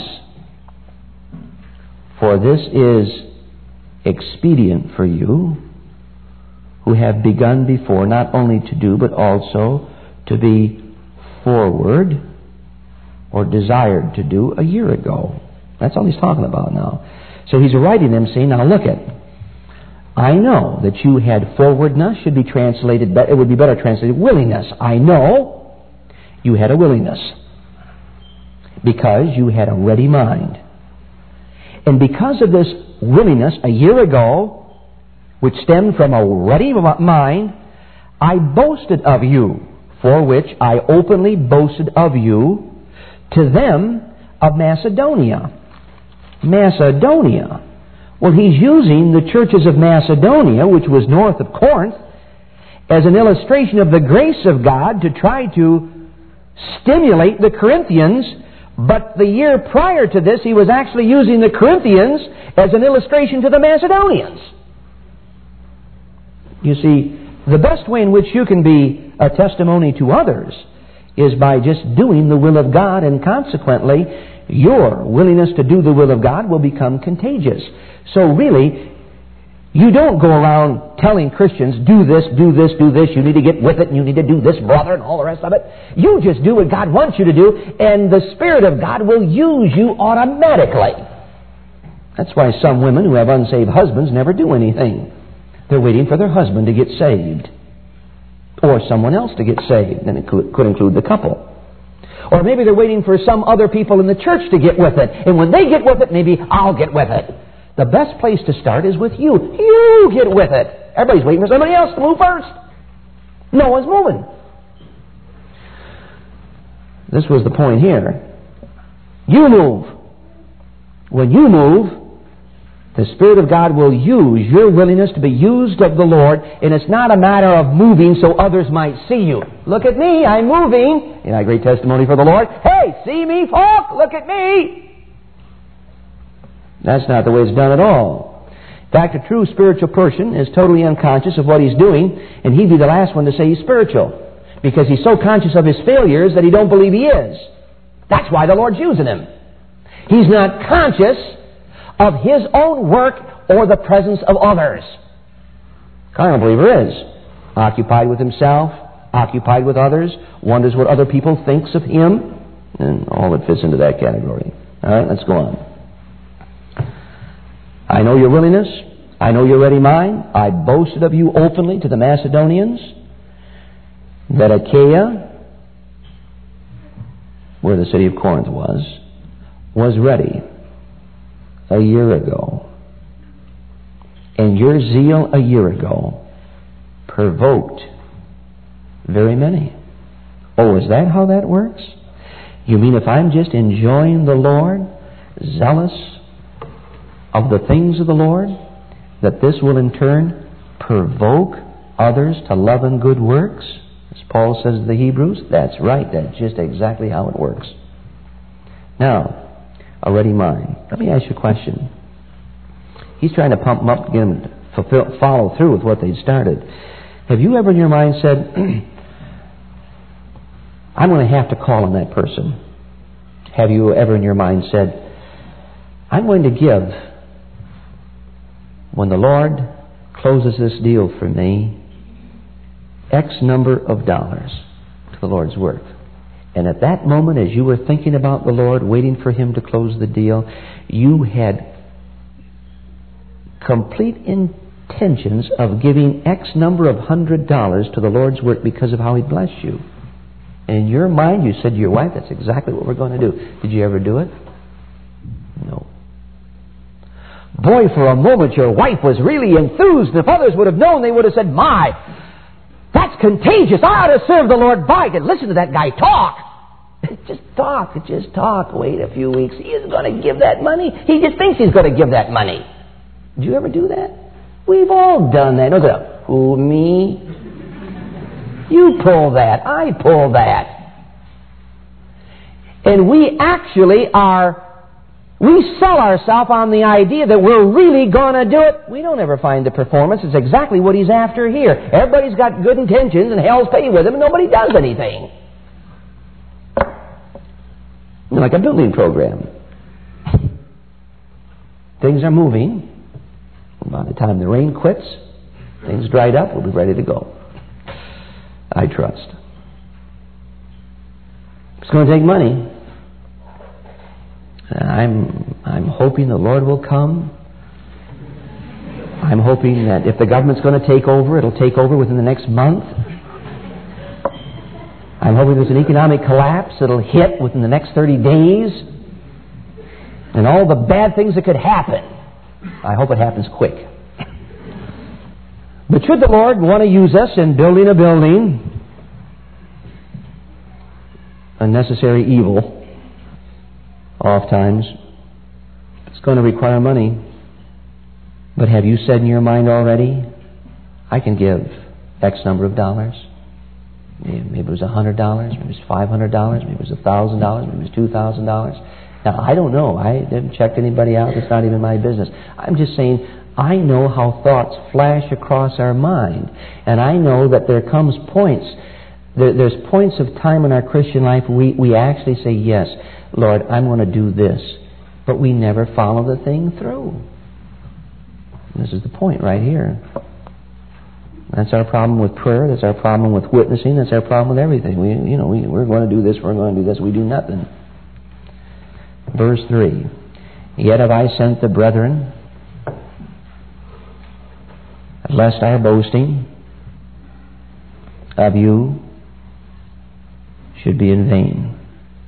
Speaker 1: for this is expedient for you, who have begun before not only to do, but also to be forward, or desired to do a year ago. That's all he's talking about now. So he's writing them saying, now look at, I know that you had forwardness, should be translated, it would be better translated, willingness. I know you had a willingness because you had a ready mind. And because of this willingness a year ago, which stemmed from a ready mind, I boasted of you, for which I openly boasted of you to them of Macedonia. Macedonia. Well, he's using the churches of Macedonia, which was north of Corinth, as an illustration of the grace of God to try to stimulate the Corinthians. But the year prior to this, he was actually using the Corinthians as an illustration to the Macedonians. You see, the best way in which you can be a testimony to others is by just doing the will of God, and consequently, your willingness to do the will of God will become contagious. So really, you don't go around telling Christians, do this, do this, do this, you need to get with it, and you need to do this, brother, and all the rest of it. You just do what God wants you to do, and the Spirit of God will use you automatically. That's why some women who have unsaved husbands never do anything. They're waiting for their husband to get saved. Or someone else to get saved, and it could include the couple. Or maybe they're waiting for some other people in the church to get with it. And when they get with it, maybe I'll get with it. The best place to start is with you. You get with it. Everybody's waiting for somebody else to move first. No one's moving. This was the point here. You move. When you move, the Spirit of God will use your willingness to be used of the Lord, and it's not a matter of moving so others might see you. Look at me, I'm moving. Isn't that a great testimony for the Lord? Hey, see me, folk, look at me. That's not the way it's done at all. In fact, a true spiritual person is totally unconscious of what he's doing, and he'd be the last one to say he's spiritual, because he's so conscious of his failures that he don't believe he is. That's why the Lord's using him. He's not conscious of his own work or the presence of others. Carnal believer is occupied with himself, occupied with others, wonders what other people thinks of him, and all that fits into that category. All right, let's go on. I know your willingness. I know your ready mind. I boasted of you openly to the Macedonians that Achaia, where the city of Corinth was ready a year ago. And your zeal a year ago provoked very many. Oh, is that how that works? You mean if I'm just enjoying the Lord, zealous of the things of the Lord, that this will in turn provoke others to love and good works? As Paul says to the Hebrews, that's right, that's just exactly how it works. Now, a ready mind. Let me ask you a question. He's trying to pump them up to get them to follow through with what they'd started. Have you ever in your mind said, I'm going to have to call on that person? Have you ever in your mind said, I'm going to give, when the Lord closes this deal for me, X number of dollars to the Lord's work? And at that moment, as you were thinking about the Lord, waiting for Him to close the deal, you had complete intentions of giving X number of $100 to the Lord's work because of how He blessed you. And in your mind, you said to your wife, that's exactly what we're going to do. Did you ever do it? No. Boy, for a moment, your wife was really enthused. If others would have known, they would have said, my, that's contagious. I ought to serve the Lord by it. And listen to that guy talk. Just talk. Wait a few weeks. He isn't going to give that money. He just thinks he's going to give that money. Did you ever do that? We've all done that. Look at that. Who, me? You pull that. I pull that. And we actually we sell ourselves on the idea that we're really going to do it. We don't ever find the performance. It's exactly what he's after here. Everybody's got good intentions and hell's paying with them and nobody does anything. Like a building program. Things are moving. By the time the rain quits, things dried up, we'll be ready to go. I trust. It's going to take money. I'm hoping the Lord will come. I'm hoping that if the government's going to take over, it'll take over within the next month. I'm hoping there's an economic collapse that'll hit within the next 30 days. And all the bad things that could happen, I hope it happens quick. But should the Lord want to use us in building a building, a necessary evil, oftentimes, it's going to require money. But have you said in your mind already, I can give X number of dollars? Maybe it was $100, maybe it was $500, maybe it was $1,000, maybe it was $2,000. Now, I don't know. I didn't check anybody out. It's not even my business. I'm just saying, I know how thoughts flash across our mind. And I know that there comes points There's points of time in our Christian life we actually say, yes, Lord, I'm going to do this. But we never follow the thing through. This is the point right here. That's our problem with prayer. That's our problem with witnessing. That's our problem with everything. We're going to do this. We're going to do this. We do nothing. Verse 3. Yet have I sent the brethren, lest our boasting of you should be in vain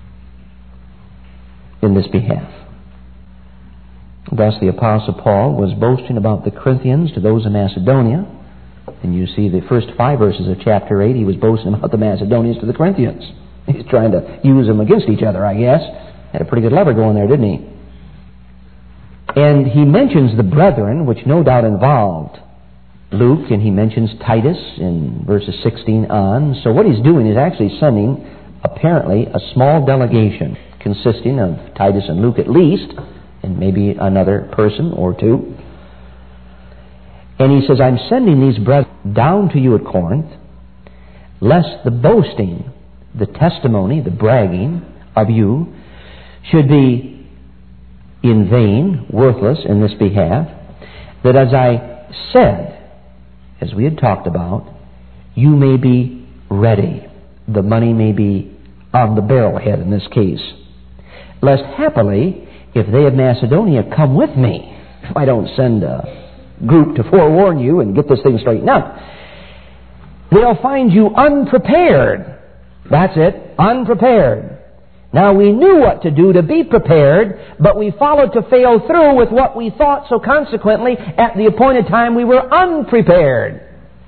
Speaker 1: in this behalf. Thus the Apostle Paul was boasting about the Corinthians to those in Macedonia. And you see the first 5 verses of chapter 8, he was boasting about the Macedonians to the Corinthians. He's trying to use them against each other, I guess. Had a pretty good lever going there, didn't he? And he mentions the brethren, which no doubt involved Luke, and he mentions Titus in verses 16 on. So what he's doing is actually sending, apparently, a small delegation consisting of Titus and Luke at least, and maybe another person or two. And he says, I'm sending these brethren down to you at Corinth, lest the boasting, the testimony, the bragging of you should be in vain, worthless in this behalf, that as I said, as we had talked about, you may be ready. The money may be on the barrelhead in this case. Lest happily, if they of Macedonia come with me, if I don't send a group to forewarn you and get this thing straightened out, they'll find you unprepared. That's it, unprepared. Now, we knew what to do to be prepared, but we followed to fail through with what we thought, so consequently, at the appointed time, we were unprepared.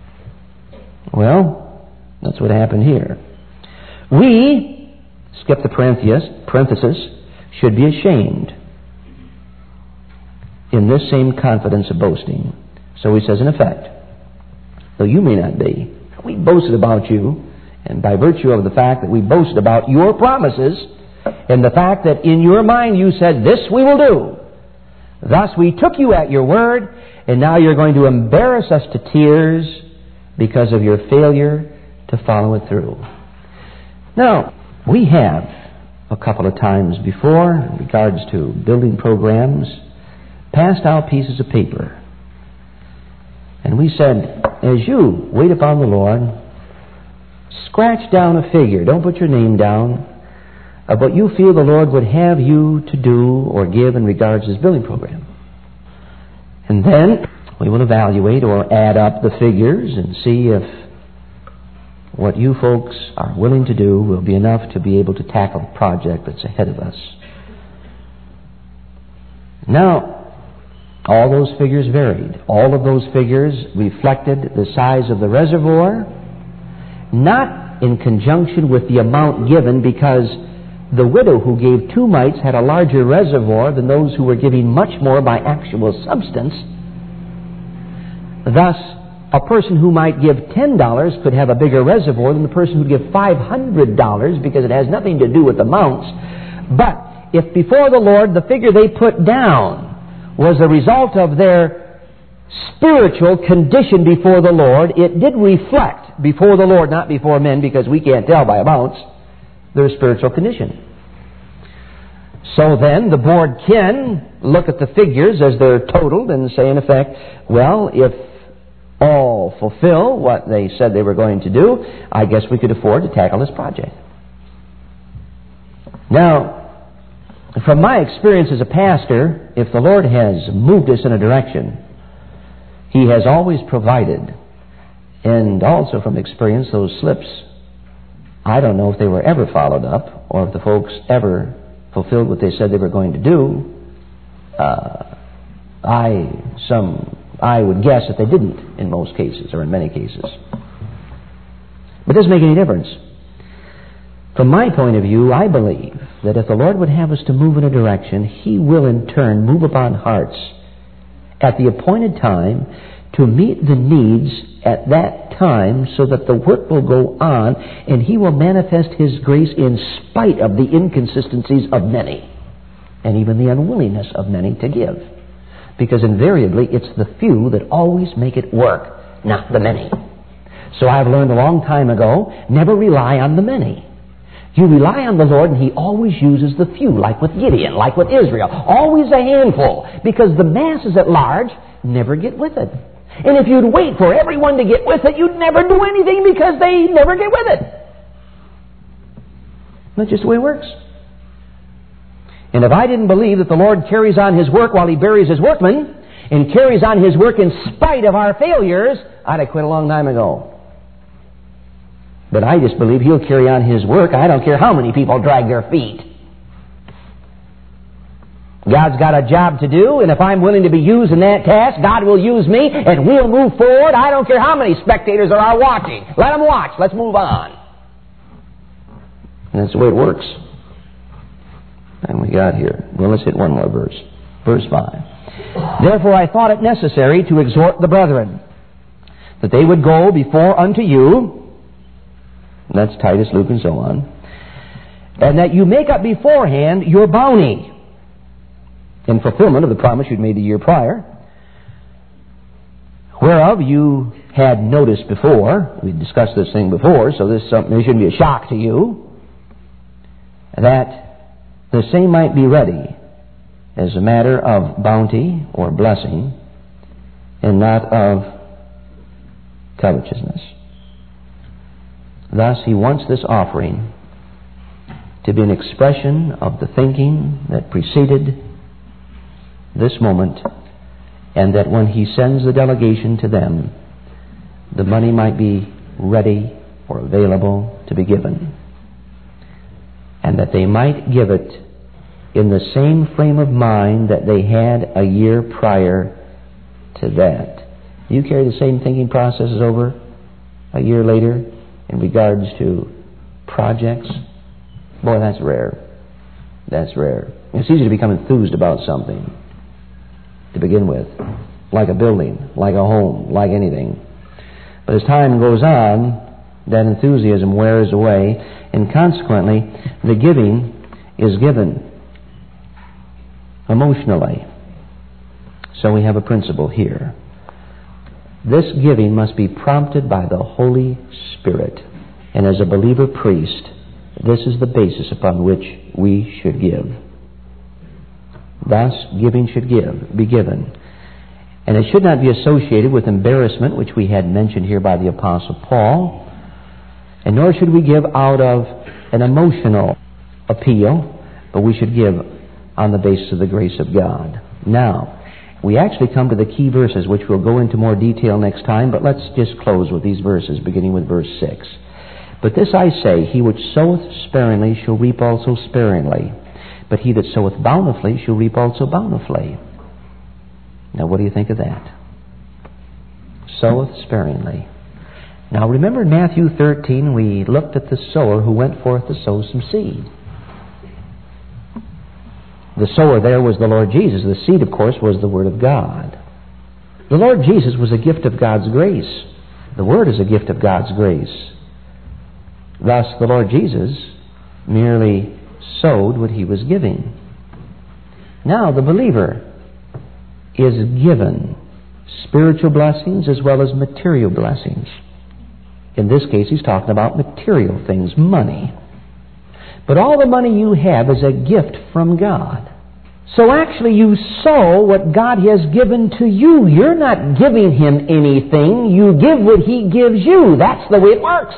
Speaker 1: Well, that's what happened here. We, skip the parenthesis, should be ashamed in this same confidence of boasting. So he says, in effect, though you may not be, we boasted about you, and by virtue of the fact that we boasted about your promises, and the fact that in your mind you said, this we will do. Thus we took you at your word, and now you're going to embarrass us to tears because of your failure to follow it through. Now, we have a couple of times before, in regards to building programs, passed out pieces of paper. And we said, as you wait upon the Lord, scratch down a figure. Don't put your name down of what you feel the Lord would have you to do or give in regards to this building program. And then we will evaluate or add up the figures and see if what you folks are willing to do will be enough to be able to tackle the project that's ahead of us. Now, all those figures varied. All of those figures reflected the size of the reservoir, not in conjunction with the amount given, because the widow who gave 2 mites had a larger reservoir than those who were giving much more by actual substance. Thus, a person who might give $10 could have a bigger reservoir than the person who would give $500, because it has nothing to do with amounts. But if before the Lord the figure they put down was a result of their spiritual condition before the Lord, it did reflect before the Lord, not before men, because we can't tell by amounts, their spiritual condition. So then the board can look at the figures as they're totaled and say, in effect, well, if all fulfill what they said they were going to do, I guess we could afford to tackle this project. Now, from my experience as a pastor, if the Lord has moved us in a direction, He has always provided. And also from experience, those slips, I don't know if they were ever followed up or if the folks ever fulfilled what they said they were going to do. I would guess that they didn't in most cases, or in many cases. But it doesn't make any difference. From my point of view, I believe that if the Lord would have us to move in a direction, He will in turn move upon hearts at the appointed time to meet the needs at that time, so that the work will go on and He will manifest His grace in spite of the inconsistencies of many and even the unwillingness of many to give. Because invariably it's the few that always make it work, not the many. So I've learned a long time ago, never rely on the many. You rely on the Lord, and He always uses the few, like with Gideon, like with Israel. Always a handful, because the masses at large never get with it. And if you'd wait for everyone to get with it, you'd never do anything because they never get with it. That's just the way it works. And if I didn't believe that the Lord carries on His work while He buries His workmen, and carries on His work in spite of our failures, I'd have quit a long time ago. But I just believe He'll carry on His work. I don't care how many people drag their feet. God's got a job to do, and if I'm willing to be used in that task, God will use me, and we'll move forward. I don't care how many spectators there are watching. Let them watch. Let's move on. And that's the way it works. And we got here. Well, let's hit one more verse. Verse 5. Therefore I thought it necessary to exhort the brethren, that they would go before unto you, that's Titus, Luke, and so on, and that you make up beforehand your bounty, in fulfillment of the promise you'd made the year prior, whereof you had notice before. We discussed this thing before, so this shouldn't be a shock to you, that the same might be ready as a matter of bounty or blessing, and not of covetousness. Thus, He wants this offering to be an expression of the thinking that preceded this moment, and that when He sends the delegation to them, the money might be ready or available to be given, and that they might give it in the same frame of mind that they had a year prior to that. You carry the same thinking processes over a year later in regards to projects? Boy, that's rare. That's rare. It's easy to become enthused about something to begin with, like a building, like a home, like anything. But as time goes on, that enthusiasm wears away, and consequently, the giving is given emotionally. So we have a principle here. This giving must be prompted by the Holy Spirit. And as a believer priest, this is the basis upon which we should give. Thus, giving should be given. And it should not be associated with embarrassment, which we had mentioned here by the Apostle Paul. And nor should we give out of an emotional appeal, but we should give on the basis of the grace of God. Now, we actually come to the key verses, which we'll go into more detail next time, but let's just close with these verses, beginning with verse 6. But this I say, he which soweth sparingly shall reap also sparingly, but he that soweth bountifully shall reap also bountifully. Now, what do you think of that? Soweth sparingly. Now, remember in Matthew 13, we looked at the sower who went forth to sow some seed. The sower there was the Lord Jesus. The seed, of course, was the Word of God. The Lord Jesus was a gift of God's grace. The Word is a gift of God's grace. Thus, the Lord Jesus merely sowed what He was giving. Now, the believer is given spiritual blessings as well as material blessings. In this case, he's talking about material things, money. But all the money you have is a gift from God. So actually you sow what God has given to you. You're not giving Him anything. You give what He gives you. That's the way it works.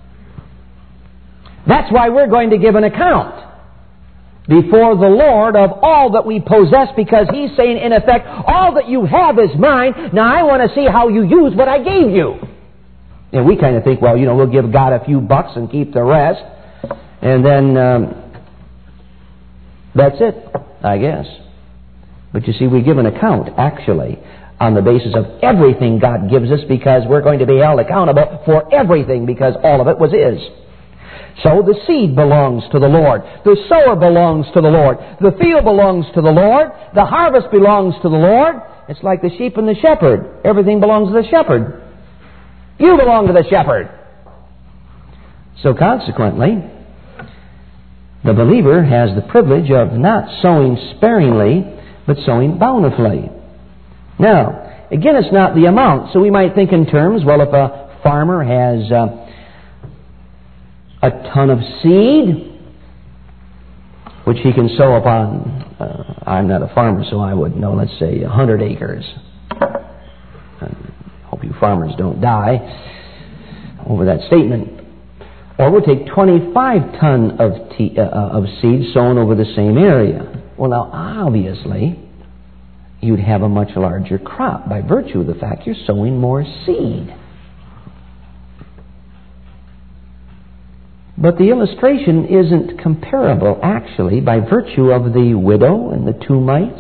Speaker 1: That's why we're going to give an account before the Lord of all that we possess, because He's saying, in effect, all that you have is mine. Now I want to see how you use what I gave you. And we kind of think, well, we'll give God a few bucks and keep the rest. And then that's it, I guess. But you see, we give an account, actually, on the basis of everything God gives us, because we're going to be held accountable for everything, because all of it was His. So the seed belongs to the Lord. The sower belongs to the Lord. The field belongs to the Lord. The harvest belongs to the Lord. It's like the sheep and the shepherd. Everything belongs to the shepherd. You belong to the shepherd. So consequently, the believer has the privilege of not sowing sparingly, but sowing bountifully. Now, again, it's not the amount. So we might think in terms, well, if a farmer has a ton of seed which he can sow upon, I'm not a farmer, so I would know, let's say 100 acres. I hope you farmers don't die over that statement. Or we'll take 25 ton of seed sown over the same area. Well, now, obviously, you'd have a much larger crop by virtue of the fact you're sowing more seed. But the illustration isn't comparable, actually, by virtue of the widow and the 2 mites.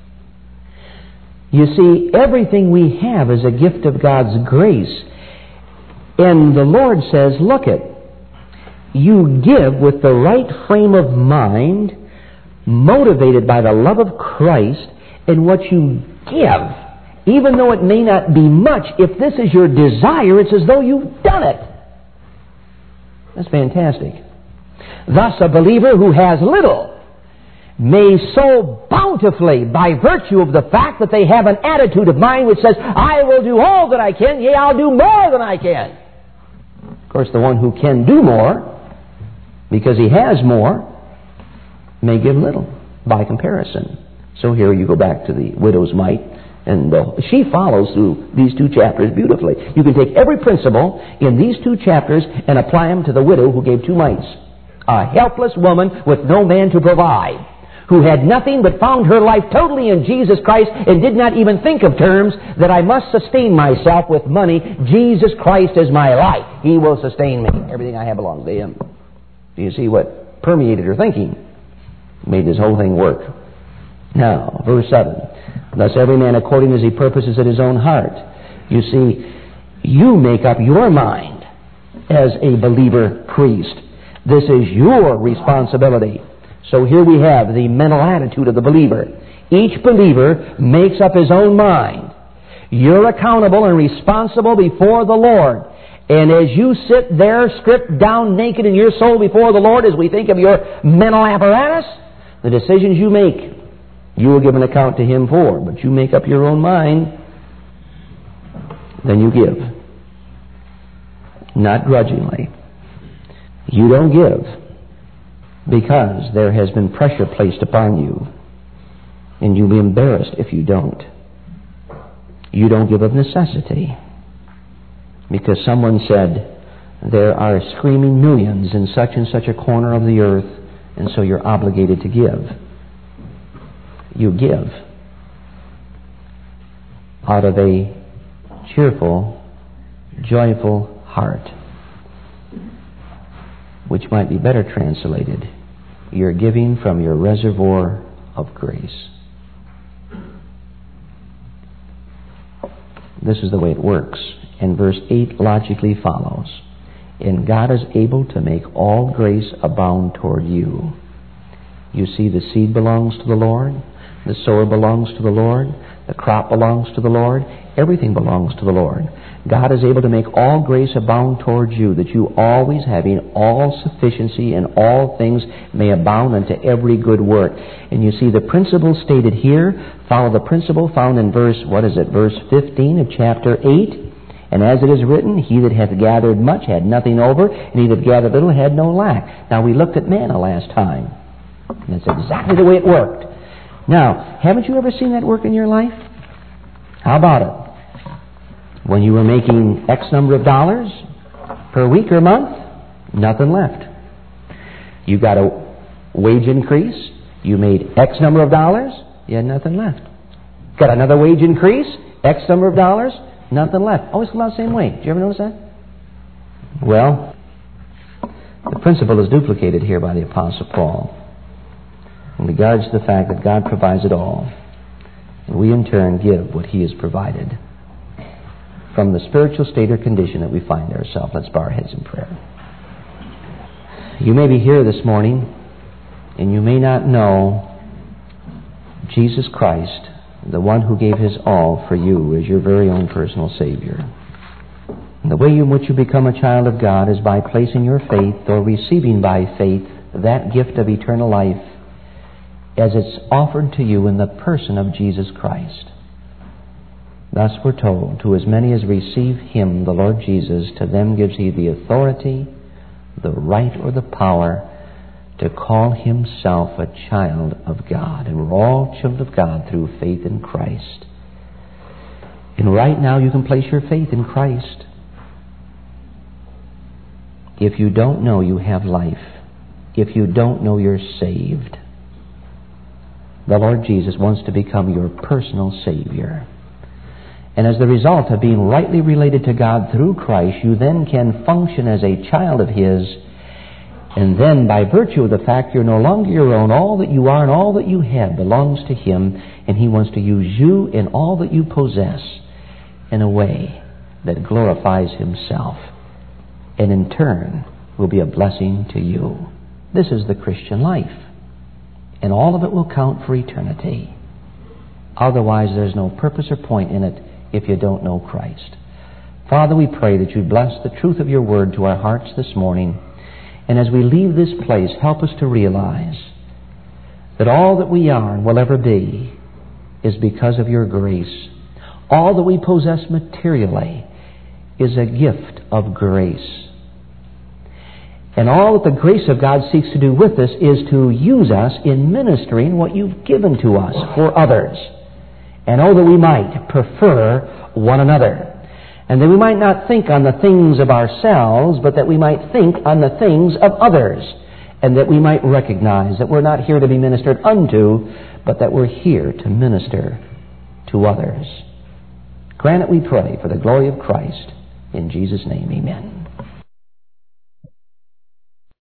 Speaker 1: You see, everything we have is a gift of God's grace. And the Lord says, look it, you give with the right frame of mind, motivated by the love of Christ, and what you give, even though it may not be much, if this is your desire, it's as though you've done it. That's fantastic. Thus, a believer who has little may sow bountifully by virtue of the fact that they have an attitude of mind which says, I will do all that I can, yea, I'll do more than I can. Of course, the one who can do more, because he has more, may give little by comparison. So here you go back to the widow's mite, and she follows through these 2 chapters beautifully. You can take every principle in these 2 chapters and apply them to the widow who gave 2 mites. A helpless woman with no man to provide, who had nothing but found her life totally in Jesus Christ and did not even think of terms that I must sustain myself with money. Jesus Christ is my life. He will sustain me. Everything I have belongs to Him. Do you see what permeated her thinking? Made this whole thing work. Now, verse 7. Thus every man according as he purposes in his own heart. You see, you make up your mind as a believer priest. This is your responsibility. So here we have the mental attitude of the believer. Each believer makes up his own mind. You're accountable and responsible before the Lord. And as you sit there stripped down naked in your soul before the Lord, as we think of your mental apparatus, the decisions you make, you will give an account to Him for. But you make up your own mind, then you give. Not grudgingly. You don't give because there has been pressure placed upon you, and you'll be embarrassed if you don't. You don't give of necessity because someone said there are screaming millions in such and such a corner of the earth, and so you're obligated to give. You give out of a cheerful, joyful heart, which might be better translated, you're giving from your reservoir of grace. This is the way it works. And verse 8 logically follows. And God is able to make all grace abound toward you. You see, the seed belongs to the Lord. The sower belongs to the Lord. The crop belongs to the Lord. Everything belongs to the Lord. God is able to make all grace abound towards you, that you always, having all sufficiency in all things, may abound unto every good work. And you see, the principle stated here follow the principle found in verse 15 of chapter 8. And as it is written, he that hath gathered much had nothing over, and he that gathered little had no lack. Now, we looked at manna last time, and that's exactly the way it worked. Now, haven't you ever seen that work in your life? How about it? When you were making X number of dollars per week or month, nothing left. You got a wage increase, you made X number of dollars, you had nothing left. Got another wage increase, X number of dollars, nothing left. Always come out the same way. Did you ever notice that? Well, the principle is duplicated here by the Apostle Paul in regards to the fact that God provides it all, and we in turn give what He has provided from the spiritual state or condition that we find ourselves. Let's bow our heads in prayer. You may be here this morning, and you may not know Jesus Christ, the one who gave His all for you as your very own personal Savior. And the way in which you become a child of God is by placing your faith or receiving by faith that gift of eternal life as it's offered to you in the person of Jesus Christ. Thus we're told, to as many as receive Him, the Lord Jesus, to them gives He the authority, the right or the power to call himself a child of God. And we're all children of God through faith in Christ. And right now you can place your faith in Christ. If you don't know you have life, if you don't know you're saved, the Lord Jesus wants to become your personal Savior. And as the result of being rightly related to God through Christ, you then can function as a child of His. And then, by virtue of the fact you're no longer your own, all that you are and all that you have belongs to Him, and He wants to use you in all that you possess in a way that glorifies Himself, and in turn will be a blessing to you. This is the Christian life, and all of it will count for eternity. Otherwise, there's no purpose or point in it if you don't know Christ. Father, we pray that you bless the truth of your word to our hearts this morning. And as we leave this place, help us to realize that all that we are and will ever be is because of your grace. All that we possess materially is a gift of grace. And all that the grace of God seeks to do with us is to use us in ministering what you've given to us for others. And oh, that we might prefer one another. And that we might not think on the things of ourselves, but that we might think on the things of others. And that we might recognize that we're not here to be ministered unto, but that we're here to minister to others. Grant it, we pray, for the glory of Christ. In Jesus' name, amen.